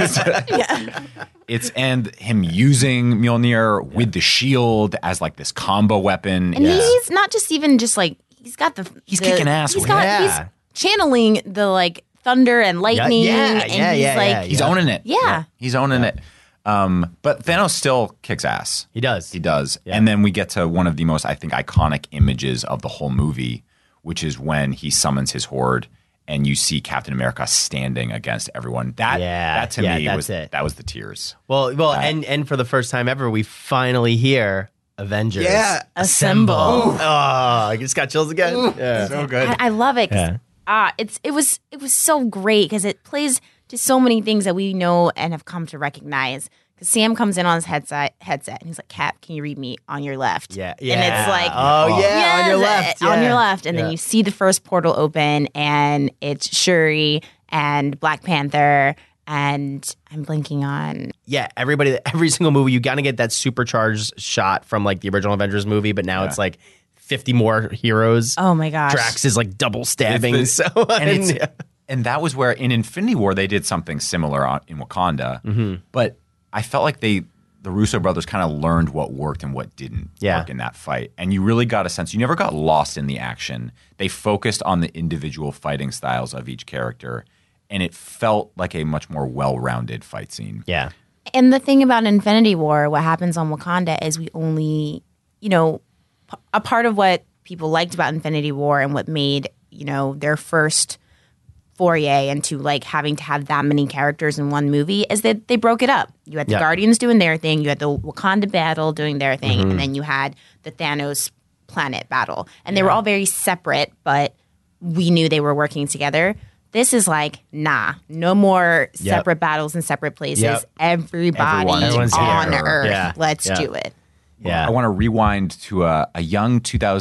It's and him using Mjolnir with the shield as like this combo weapon. And he's not just even just like, he's got He's kicking ass He's with got, it. he's Yeah. channeling the like thunder and lightning. yeah, and yeah, he's yeah, like, yeah, He's owning it. Yeah. He's owning it. But Thanos still kicks ass. He does. He does. And then we get to one of the most, I think, iconic images of the whole movie, which is when he summons his horde and you see Captain America standing against everyone. That to me that's was it. that was the tears. Well, and for the first time ever, we finally hear Avengers. Yeah. Assemble. Oh, I just got chills again. Yeah. So good. I love it. 'Cause, Yeah. it was so great because it plays to so many things that we know and have come to recognize. Because Sam comes in on his headset and he's like, "Cap, can you read me on your left?" Yeah. And it's like, oh yeah, on your yes, left. on yeah. your left, and then Yeah. you see the first portal open, and it's Shuri and Black Panther, and I'm blinking on. Yeah, every single movie, you gotta get that supercharged shot from like the original Avengers movie, but now it's like 50 more heroes. Oh my gosh, Drax is like double stabbing. It's So and that was where in Infinity War they did something similar in Wakanda, but I felt like the Russo brothers kind of learned what worked and what didn't work in that fight, and you really got a sense. You never got lost in the action. They focused on the individual fighting styles of each character, and it felt like a much more well-rounded fight scene. yeah. And the thing about Infinity War, what happens on Wakanda is we only, a part of what people liked about Infinity War and what made, their first foray into like having to have that many characters in one movie is that they broke it up. You had the Guardians doing their thing, you had the Wakanda battle doing their thing, and then you had the Thanos planet battle. And they were all very separate, but we knew they were working together. This is like, nah, no more separate battles in separate places. Yep. Everybody Everyone's on here. Earth. Yeah. Let's Yeah. do it. Yeah. I want to rewind to a young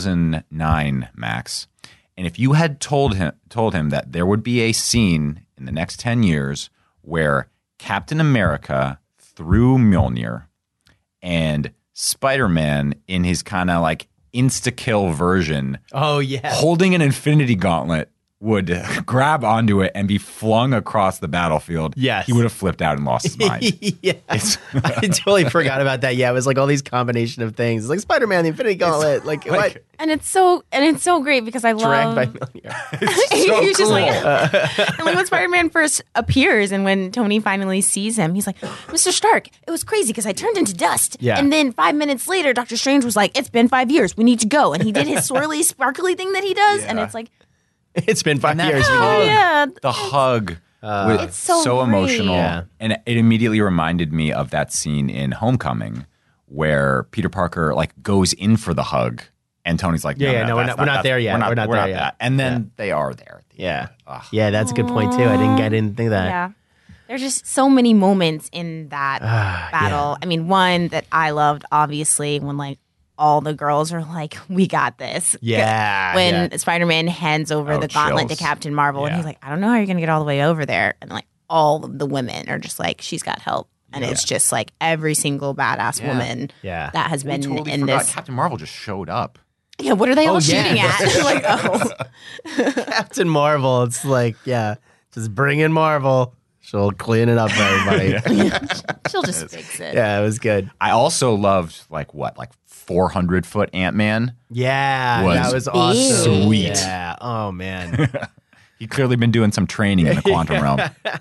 2009 Max, and if you had told him that there would be a scene in the next 10 years where Captain America threw Mjolnir and Spider-Man in his kind of like insta-kill version Oh yeah. holding an Infinity Gauntlet would grab onto it and be flung across the battlefield, Yes. he would have flipped out and lost his mind. yeah. I totally forgot about that. Yeah, it was like all these combination of things. It's like Spider-Man, the Infinity Gauntlet, like what? And it's so great because I Dragged love by Mjolnir. he's just like and like when Spider-Man first appears and when Tony finally sees him, he's like, "Mr. Stark, it was crazy because I turned into dust." Yeah. And then 5 minutes later, Doctor Strange was like, "It's been 5 years. We need to go." And he did his swirly, sparkly thing that he does, and it's like, It's been 5 years. oh yeah, The hug was It's so great. emotional. Yeah. And it immediately reminded me of that scene in Homecoming where Peter Parker like goes in for the hug and Tony's like, No, we're that's not there yet. We're not there yet. that. And then they are there. Yeah. Yeah, that's a good point too. I didn't think that. yeah. There's just so many moments in that battle. I mean, one that I loved, obviously, when like all the girls are like, "We got this." Yeah, When yeah. Spider-Man hands over the gauntlet to chills. Captain Marvel, and Yeah. he's like, "I don't know how you're going to get all the way over there." And like all of the women are just like, "She's got help." And it's just like every single badass woman Yeah. that has We been totally in forgot this. Captain Marvel just showed up. Yeah, what are they all yeah. shooting at? Like, oh, Captain Marvel, it's like, just bring in Marvel. She'll clean it up for everybody. she'll just fix it. Yeah, it was good. I also loved like 400-foot Ant-Man. Yeah, Was that was awesome. sweet. Yeah. Oh man. He'd clearly been doing some training in the quantum realm.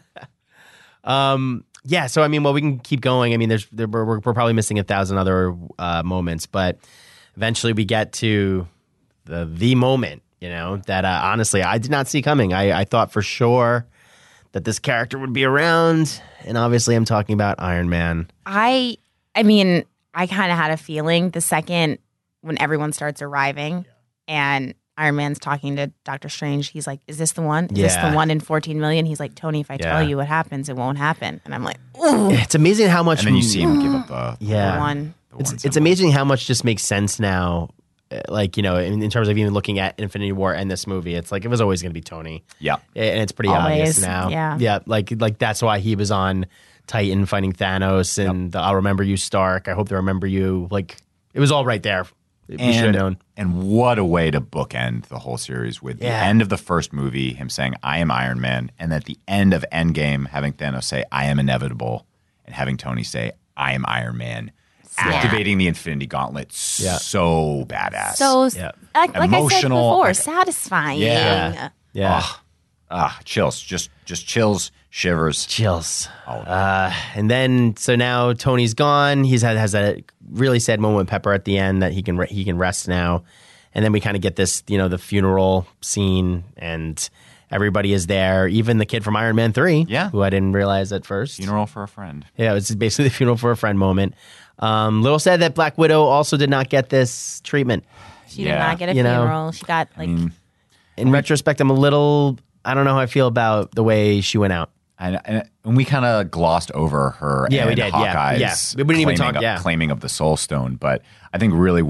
Yeah. So I mean, well, we can keep going. I mean, we're probably missing 1,000 other moments, but eventually we get to the moment. That honestly I did not see coming. I thought for sure that this character would be around, and obviously I'm talking about Iron Man. I mean, I kind of had a feeling the second when everyone starts arriving and Iron Man's talking to Doctor Strange, he's like, "Is this the one? Is this the one in 14 million?" He's like, "Tony, if I tell you what happens, it won't happen." And I'm like, "Ooh, It's amazing how much. And then you see him give up the yeah. one." It's amazing how much just makes sense now. Like, in terms of even looking at Infinity War and this movie, it's like it was always going to be Tony. Yeah. And it's pretty obvious Always, now. yeah. Yeah. Like that's why he was on Titan fighting Thanos and the I'll remember you, Stark. I hope they remember you. Like, it was all right there. We should have known. And what a way to bookend the whole series with the end of the first movie, him saying, "I am Iron Man," and at the end of Endgame, having Thanos say, "I am inevitable," and having Tony say, "I am Iron Man." Activating the Infinity Gauntlet, so badass. So, like I said Emotional. before, satisfying. Yeah. Yeah. Chills. Just chills, shivers. Chills. And then, so now Tony's gone. Has that really sad moment with Pepper at the end that he can rest now. And then we kind of get this, the funeral scene, and everybody is there. Even the kid from Iron Man 3, who I didn't realize at first. Funeral for a friend. Yeah, it was basically the funeral for a friend moment. Little sad that Black Widow also did not get this treatment. She did not get a funeral. She got in retrospect, I don't know how I feel about the way she went out. And we kind of glossed over her we and did. Hawkeye's We didn't even talk, claiming of the Soul Stone. But I think really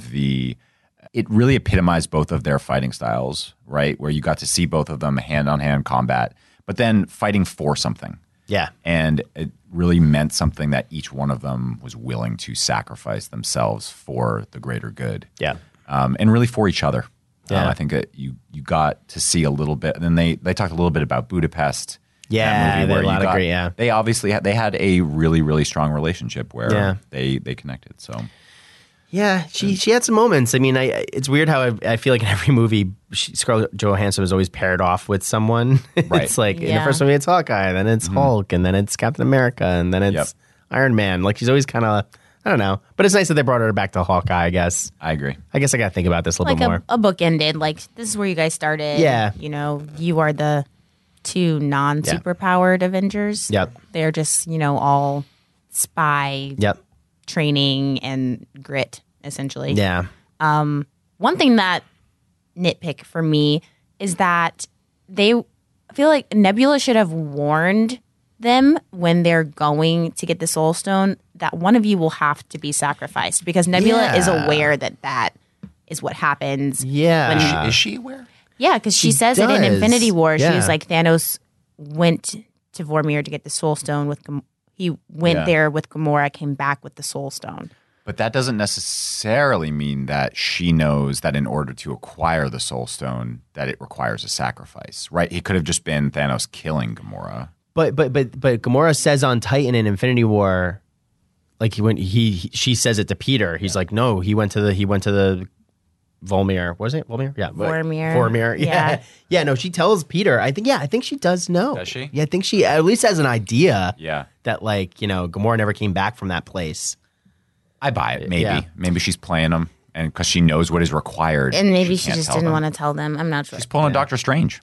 it really epitomized both of their fighting styles, right? Where you got to see both of them hand-on-hand combat, but then fighting for something. Yeah. And it really meant something that each one of them was willing to sacrifice themselves for the greater good. Yeah. And really for each other. Yeah. I think that you got to see a little bit. And then they talked a little bit about Budapest. Yeah, that movie where they obviously they had a really, really strong relationship where they connected. So yeah, she had some moments. I mean, it's weird how I feel like in every movie, Scarlett Johansson is always paired off with someone. Right. It's like in the first movie it's Hawkeye, then it's Hulk, and then it's Captain America, and then it's Iron Man. Like she's always kind of, I don't know. But it's nice that they brought her back to Hawkeye, I guess. I agree. I guess I got to think about this a little bit more. A book ended. Like, this is where you guys started. Yeah. You know, you are the two non-superpowered Avengers. Yep. They're just, all spy training and grit, essentially. Yeah. One thing that nitpick for me is that I feel like Nebula should have warned them when they're going to get the Soul Stone that one of you will have to be sacrificed, because Nebula is aware that is what happens. Yeah. Is she aware? Yeah, because she says it in Infinity War. She was like, Thanos went to Vormir to get the Soul Stone he went there with Gamora, came back with the Soul Stone. But that doesn't necessarily mean that she knows that in order to acquire the Soul Stone, that it requires a sacrifice, right? It could have just been Thanos killing Gamora. But Gamora says on Titan in Infinity War, like she says it to Peter. He's like, no, he went to the Vormir. Was it Vormir? Yeah, Vormir. Yeah, yeah. No, she tells Peter. I think she does know. Does she? Yeah, I think she at least has an idea. Yeah, that Gamora never came back from that place. I buy it. Maybe she's playing them, and because she knows what is required, and maybe she just didn't want to tell them. I'm not sure. She's pulling a Doctor Strange.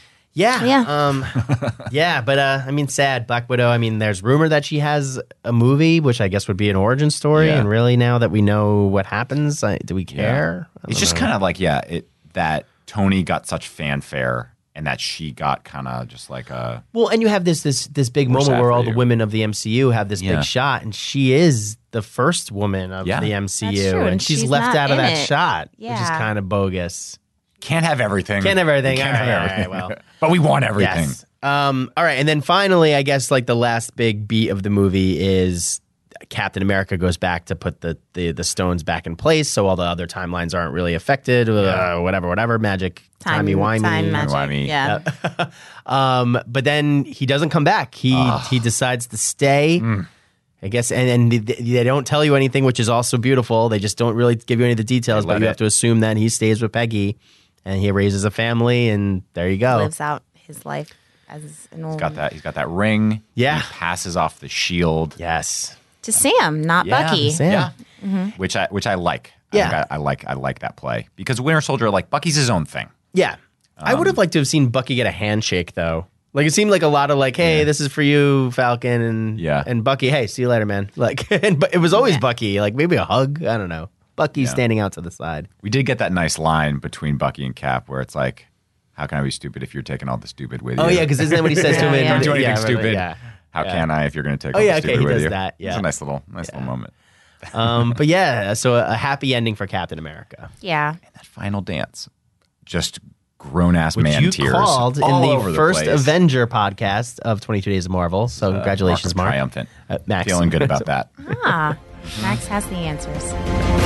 Yeah. Yeah. But sad. Black Widow. I mean, there's rumor that she has a movie, which I guess would be an origin story. Yeah. And really, now that we know what happens, do we care? It's just kind of like that Tony got such fanfare, and that she got kind of just like a and you have this big moment where all the women of the MCU have this big shot, and she is the first woman of the MCU, That's true. and she's left out of that shot, Yeah. which is kind of bogus. Can't have everything. Can't have everything. Can't have All everything. right, well. But we want everything. Yes. All right, and then finally, I guess like the last big beat of the movie is Captain America goes back to put the stones back in place, so all the other timelines aren't really affected. Whatever, magic, timey-wimey. Magic. Yeah. But then he doesn't come back. He decides to stay. I guess, and they don't tell you anything, which is also beautiful. They just don't really give you any of the details, but you have to assume that he stays with Peggy, and he raises a family, and there you go. Lives out his life as an old. He's got that ring. Yeah. He passes off the shield. Yes. To Sam, not Bucky. Sam. Yeah. Which I like. Yeah. I like that play, because Winter Soldier, Bucky's his own thing. Yeah. I would have liked to have seen Bucky get a handshake, though. Like, it seemed like a lot of hey, this is for you, Falcon, and Bucky, hey, see you later, man. But it was always Bucky, maybe a hug. I don't know. Bucky standing out to the side. We did get that nice line between Bucky and Cap where it's like, how can I be stupid if you're taking all the stupid with you? Oh, yeah, because isn't that what he says to him? Don't do anything stupid. Yeah. How can I if you're going to take all the stupid he with does you? that. Yeah. It's a nice little moment. But yeah, so a happy ending for Captain America. Yeah. And that final dance, just grown-ass Which man you tears. called in all over the first place. Avenger podcast of 22 Days of Marvel. So congratulations, Mark. Triumphant. Max. Feeling good about that. Max has the answers.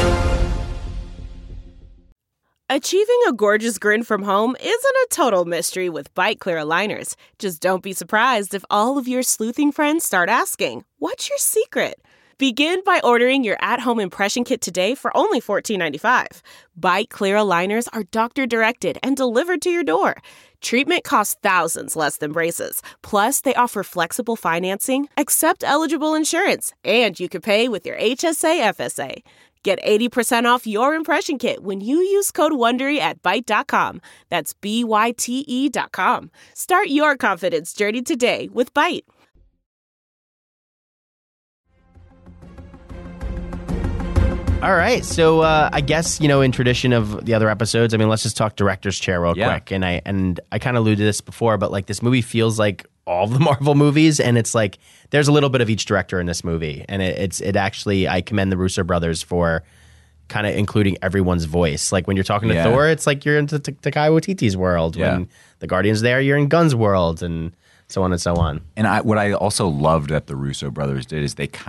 Achieving a gorgeous grin from home isn't a total mystery with Byte Clear aligners. Just don't be surprised if all of your sleuthing friends start asking, "What's your secret?" Begin by ordering your at-home impression kit today for only $14.95. Byte Clear aligners are doctor-directed and delivered to your door. Treatment costs thousands less than braces. Plus, they offer flexible financing, accept eligible insurance, and you can pay with your HSA FSA. Get 80% off your impression kit when you use code WONDERY at Byte.com. That's BYTE.com. Start your confidence journey today with Byte. All right. So I guess, in tradition of the other episodes, I mean, let's just talk director's chair real quick. And I kind of alluded to this before, but like this movie feels like all of the Marvel movies, and it's like there's a little bit of each director in this movie. And it actually, I commend the Russo brothers for kind of including everyone's voice. Like when you're talking to Thor, it's like you're into Taika Waititi's world. Yeah. When the Guardians there, you're in Gunn's world, and so on and so on. And what I also loved that the Russo brothers did is they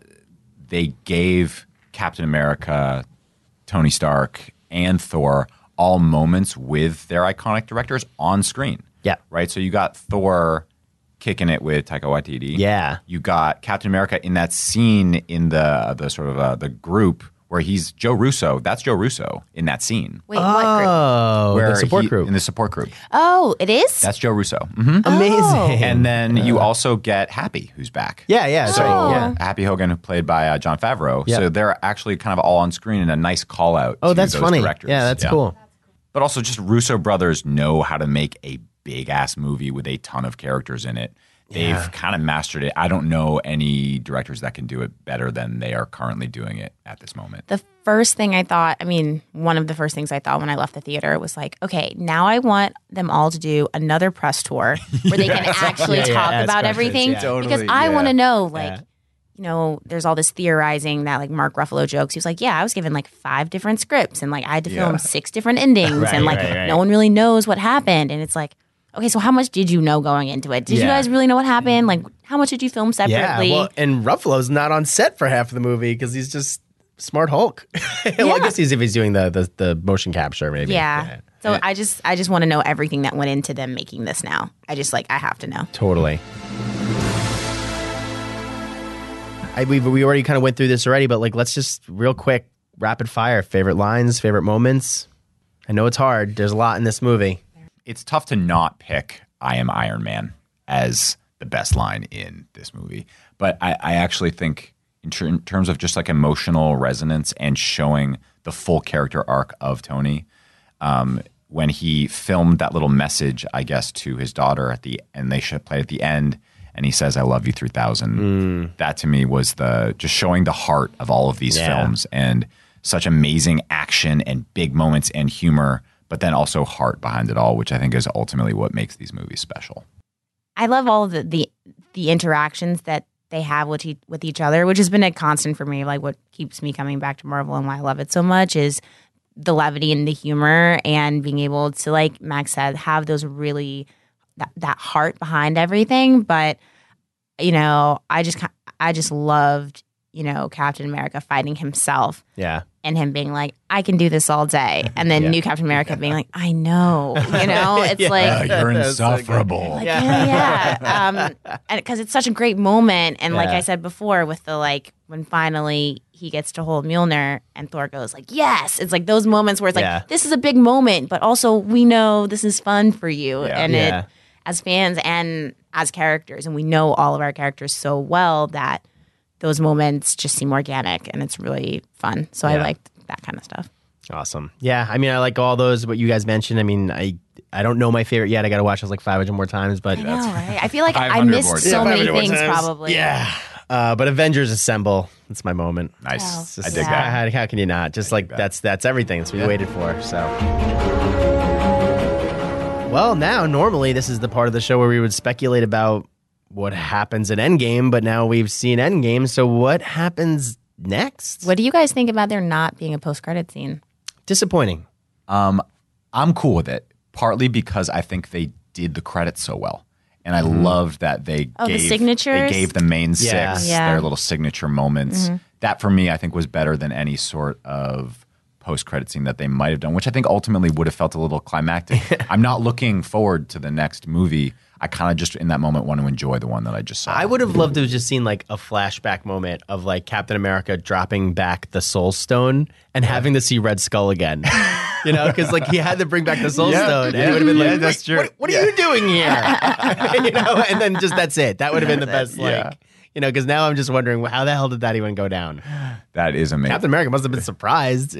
gave Captain America, Tony Stark, and Thor all moments with their iconic directors on screen. Yeah. Right? So you got Thor kicking it with Taika Waititi. Yeah. You got Captain America in that scene in the sort of the group where he's Joe Russo. That's Joe Russo in that scene. Wait, what group? Oh, the support group. In the support group. Oh, it is? That's Joe Russo. Mm-hmm. Amazing. And then you also get Happy, who's back. Yeah, that's right. Yeah. Happy Hogan, played by Jon Favreau. Yeah. So they're actually kind of all on screen in a nice call out. Oh, that's those funny. Directors. Yeah, that's cool. But also, just Russo brothers know how to make a big ass movie with a ton of characters in it. They've kind of mastered it. I don't know any directors that can do it better than they are currently doing it at this moment. The first thing I thought, one of the first things I thought when I left the theater was like, okay, now I want them all to do another press tour where they can actually talk about everything. Because I want to know, there's all this theorizing that like Mark Ruffalo jokes. He was like, I was given like 5 different scripts and like I had to film 6 different endings and like no one really knows what happened. And it's like, okay, so how much did you know going into it? Did you guys really know what happened? Like, how much did you film separately? Yeah, well, and Ruffalo's not on set for half of the movie because he's just smart Hulk. Well, I guess if he's doing the motion capture, maybe. Yeah. So I just want to know everything that went into them making this now. I have to know. Totally. We already kind of went through this already, but like let's just real quick, rapid fire, favorite lines, favorite moments. I know it's hard. There's a lot in this movie. It's tough to not pick "I am Iron Man" as the best line in this movie. But I actually think in terms of just like emotional resonance and showing the full character arc of Tony, when he filmed that little message, I guess, to his daughter and they should play at the end, and he says, "I love you 3000." That to me was just showing the heart of all of these films and such amazing action and big moments and humor, but then also heart behind it all, which I think is ultimately what makes these movies special. I love all of the interactions that they have with each other, which has been a constant for me. Like what keeps me coming back to Marvel and why I love it so much is the levity and the humor and being able to, like Max said, have those really that heart behind everything. But I just loved Captain America fighting himself. Yeah. And him being like, I can do this all day. And then new Captain America being like, I know. It's like, you're insufferable. Like, and because it's such a great moment. And like I said before, with the like, when finally he gets to hold Mjolnir and Thor goes like, yes. It's like those moments where it's like, this is a big moment, but also we know this is fun for you. And it, as fans and as characters, and we know all of our characters so well that those moments just seem organic and it's really fun. So I liked that kind of stuff. Awesome. Yeah. I like all those, what you guys mentioned. I don't know my favorite yet. I got to watch those like 500 more times, but I know, right? I feel like I missed so many things probably. Yeah. But Avengers Assemble. That's my moment. Nice. I dig that. How can you not? Just like that's everything. That's what we waited for. So. Well, now normally this is the part of the show where we would speculate about what happens in Endgame, but now we've seen Endgame, so what happens next? What do you guys think about there not being a post-credit scene? Disappointing. I'm cool with it, partly because I think they did the credits so well. And I loved that they gave the main 6 their little signature moments. That for me, I think was better than any sort of post-credit scene that they might have done, which I think ultimately would have felt a little climactic. I'm not looking forward to the next movie. I kind of just in that moment want to enjoy the one that I just saw. I would have loved to have just seen like a flashback moment of like Captain America dropping back the Soul Stone and having to see Red Skull again. Because like he had to bring back the Soul Stone, and it would have been like, that's true. What are you doing here? And then just that's it. That would have been the best. Because now I'm just wondering how the hell did that even go down? That is amazing. Captain America must have been surprised.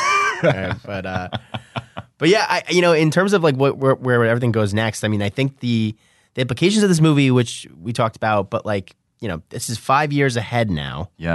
But yeah, in terms of like where everything goes next, I think the implications of this movie, which we talked about, but like, this is 5 years ahead now. Yeah.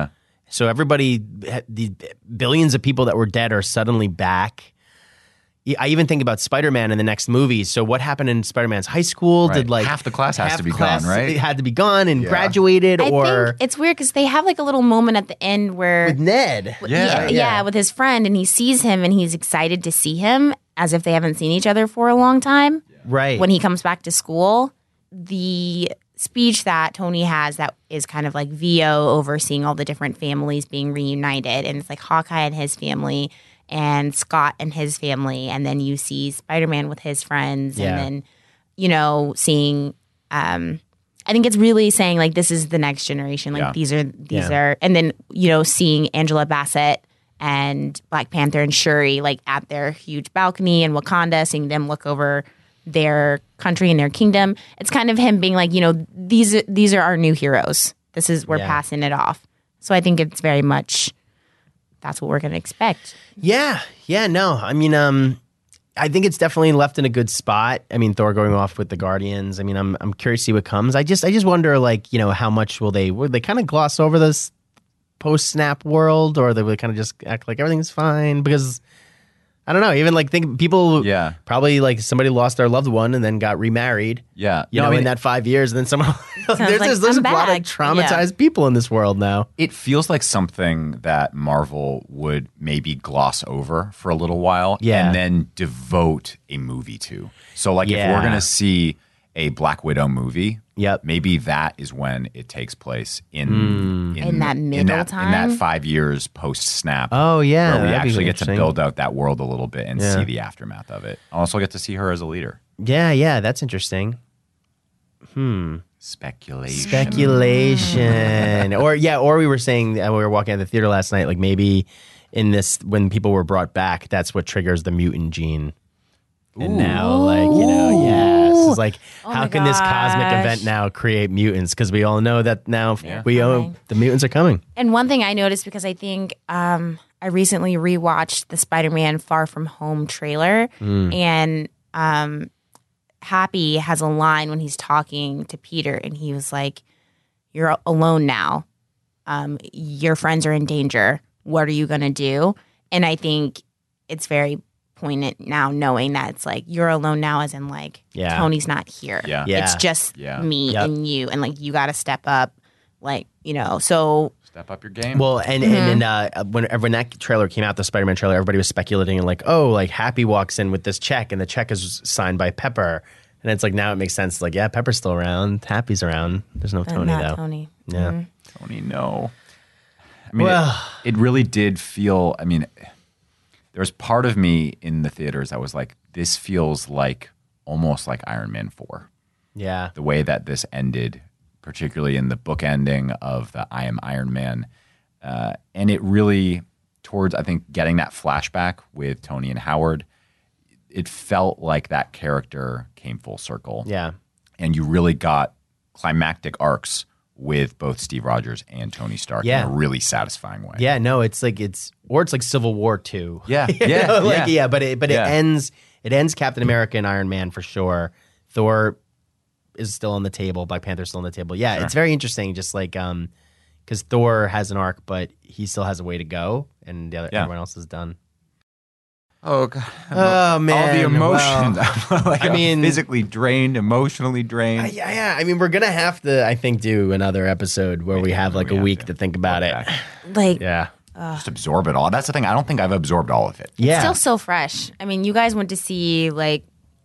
So everybody, the billions of people that were dead are suddenly back. I even think about Spider-Man in the next movie. So what happened in Spider-Man's high school? Right. Did like half the class has half to be class gone, right? Had to be gone and Yeah. graduated, I or think it's weird because they have like a little moment at the end where with Ned. yeah, with his friend, and he sees him and he's excited to see him as if they haven't seen each other for a long time. Right. When he comes back to school, the speech that Tony has that is kind of like VO overseeing all the different families being reunited, and it's like Hawkeye and his family and Scott and his family, and then you see Spider-Man with his friends, Yeah. and then seeing I think it's really saying like this is the next generation, like Yeah. these are, and then seeing Angela Bassett and Black Panther and Shuri like at their huge balcony in Wakanda, seeing them look over their country and their kingdom. It's kind of him being like, these are our new heroes. We're passing it off. So I think it's very much that's what we're going to expect. Yeah. No. I mean, I think it's definitely left in a good spot. I mean, Thor going off with the Guardians. I mean, I'm curious to see what comes. I just wonder, like, how much would they kind of gloss over this post-snap world, or they would kind of just act like everything's fine? Because I don't know. Even like think people probably like somebody lost their loved one and then got remarried. Yeah. In that 5 years, and then someone there's a lot of traumatized people in this world now. It feels like something that Marvel would maybe gloss over for a little while and then devote a movie to. So like if we're going to see a Black Widow movie, maybe that is when it takes place in that middle time? In that 5 years post-snap. Oh, yeah. Where we that'd be actually get to interesting. build out that world a little bit and see the aftermath of it. I'll also get to see her as a leader. Yeah, that's interesting. Speculation. or we were saying we were walking out of the theater last night, like maybe in this, when people were brought back, that's what triggers the mutant gene. And now, like, it's like, how can this cosmic event now create mutants? Because we all know that now the mutants are coming. And one thing I noticed, because I think I recently rewatched the Spider-Man Far From Home trailer, and Happy has a line when he's talking to Peter, and he was like, "You're alone now. Your friends are in danger. What are you going to do?" And I think it's very poignant now, knowing that it's like you're alone now, as in like Tony's not here. It's just me and you, and like you got to step up, like so. Step up your game. Well, and when that trailer came out, the Spider-Man trailer, everybody was speculating like, oh, like Happy walks in with this check, and the check is signed by Pepper, and it's like now it makes sense. Like, Pepper's still around, Happy's around. There's no Tony though. Tony. Yeah, Tony, no. I mean, it really did feel. I mean, there was part of me in the theaters that was like, this feels like almost like Iron Man 4. Yeah, the way that this ended, particularly in the book ending of the I Am Iron Man. And it really, towards, I think, getting that flashback with Tony and Howard, it felt like that character came full circle. Yeah. And you really got climactic arcs with both Steve Rogers and Tony Stark in a really satisfying way. Yeah, no, it's like Civil War 2. Yeah, but it ends Captain America and Iron Man for sure. Thor is still on the table. Black Panther's still on the table. Yeah, It's very interesting. Just like because Thor has an arc, but he still has a way to go, and everyone else is done. Oh God! Oh man! All the emotions. Well, I'm physically drained, emotionally drained. Yeah. I mean, we're gonna have to, I think, do another episode where we have like a week to think about it. Just absorb it all. That's the thing. I don't think I've absorbed all of it. Yeah, it's still so fresh. I mean, you guys went to see like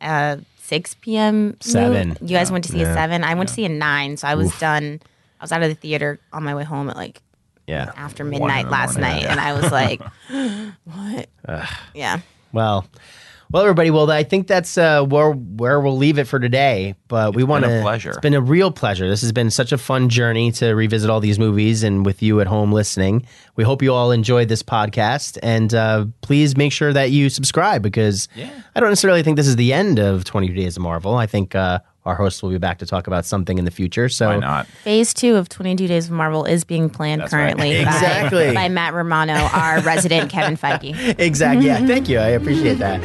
6 p.m. 7. You guys went to see a 7. I went to see a 9. So I was done. I was out of the theater on my way home at like after midnight last night, and I was like, what? Yeah. Well, everybody. Well, I think that's where we'll leave it for today. But we want to. It's been a real pleasure. This has been such a fun journey to revisit all these movies, and with you at home listening. We hope you all enjoyed this podcast, and please make sure that you subscribe, because I don't necessarily think this is the end of 22 Days of Marvel. I think our hosts will be back to talk about something in the future. So why not? Phase 2 of 22 Days of Marvel is being planned currently by Matt Romano, our resident Kevin Feige. Exactly. Yeah. Thank you. I appreciate that.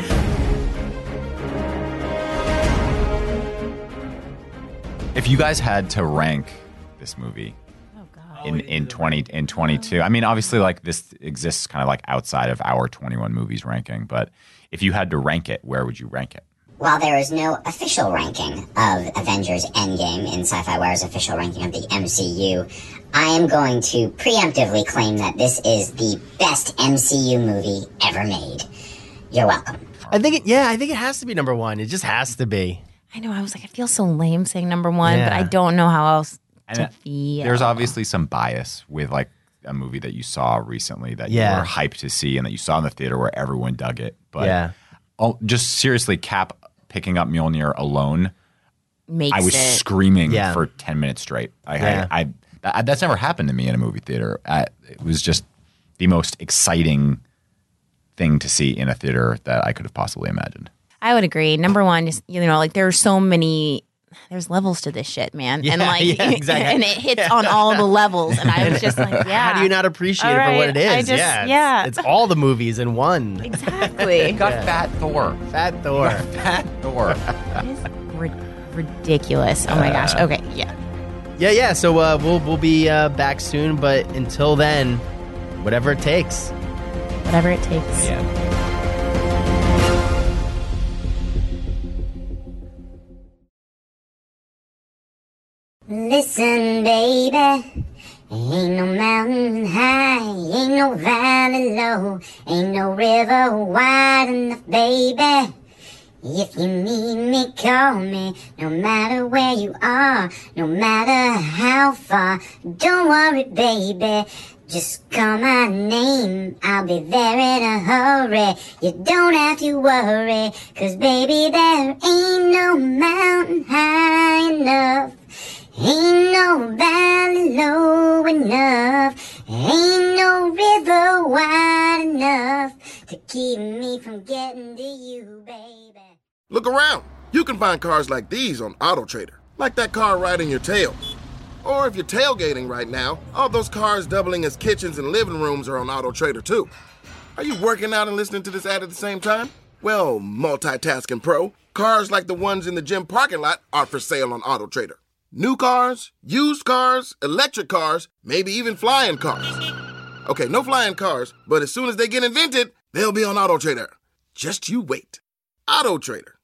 If you guys had to rank this movie, in 22. I mean, obviously, like this exists kind of like outside of our 21 movies ranking, but if you had to rank it, where would you rank it? While there is no official ranking of Avengers Endgame in Sci-Fi Wire's official ranking of the MCU, I am going to preemptively claim that this is the best MCU movie ever made. You're welcome. I think it has to be number one. It just has to be. I know. I was like, I feel so lame saying number one, Yeah. but I don't know how else to feel. There's obviously some bias with like a movie that you saw recently that you were hyped to see and that you saw in the theater where everyone dug it. But just seriously, Cap picking up Mjolnir alone, I was screaming for 10 minutes straight. That's never happened to me in a movie theater. It was just the most exciting thing to see in a theater that I could have possibly imagined. I would agree. Number one is, like there's so many, there's levels to this shit, man. Yeah, and like, exactly. and it hits on all the levels. And I was just like, How do you not appreciate it for what it is? It's all the movies in one. Exactly. Got Fat Thor. Fat Thor. Fat Thor. It is ridiculous. Oh my gosh. Okay. Yeah. Yeah. So we'll be back soon, but until then, whatever it takes. Whatever it takes. Yeah. Listen, baby, ain't no mountain high, ain't no valley low, ain't no river wide enough, baby. If you need me, call me, no matter where you are, no matter how far. Don't worry, baby, just call my name, I'll be there in a hurry. You don't have to worry, 'cause baby, there ain't no mountain high enough. Ain't no valley low enough, ain't no river wide enough to keep me from getting to you, baby. Look around. You can find cars like these on AutoTrader, like that car right in your tail. Or if you're tailgating right now, all those cars doubling as kitchens and living rooms are on AutoTrader too. Are you working out and listening to this ad at the same time? Well, multitasking pro, cars like the ones in the gym parking lot are for sale on AutoTrader. New cars, used cars, electric cars, maybe even flying cars. Okay, no flying cars, but as soon as they get invented, they'll be on AutoTrader. Just you wait. AutoTrader.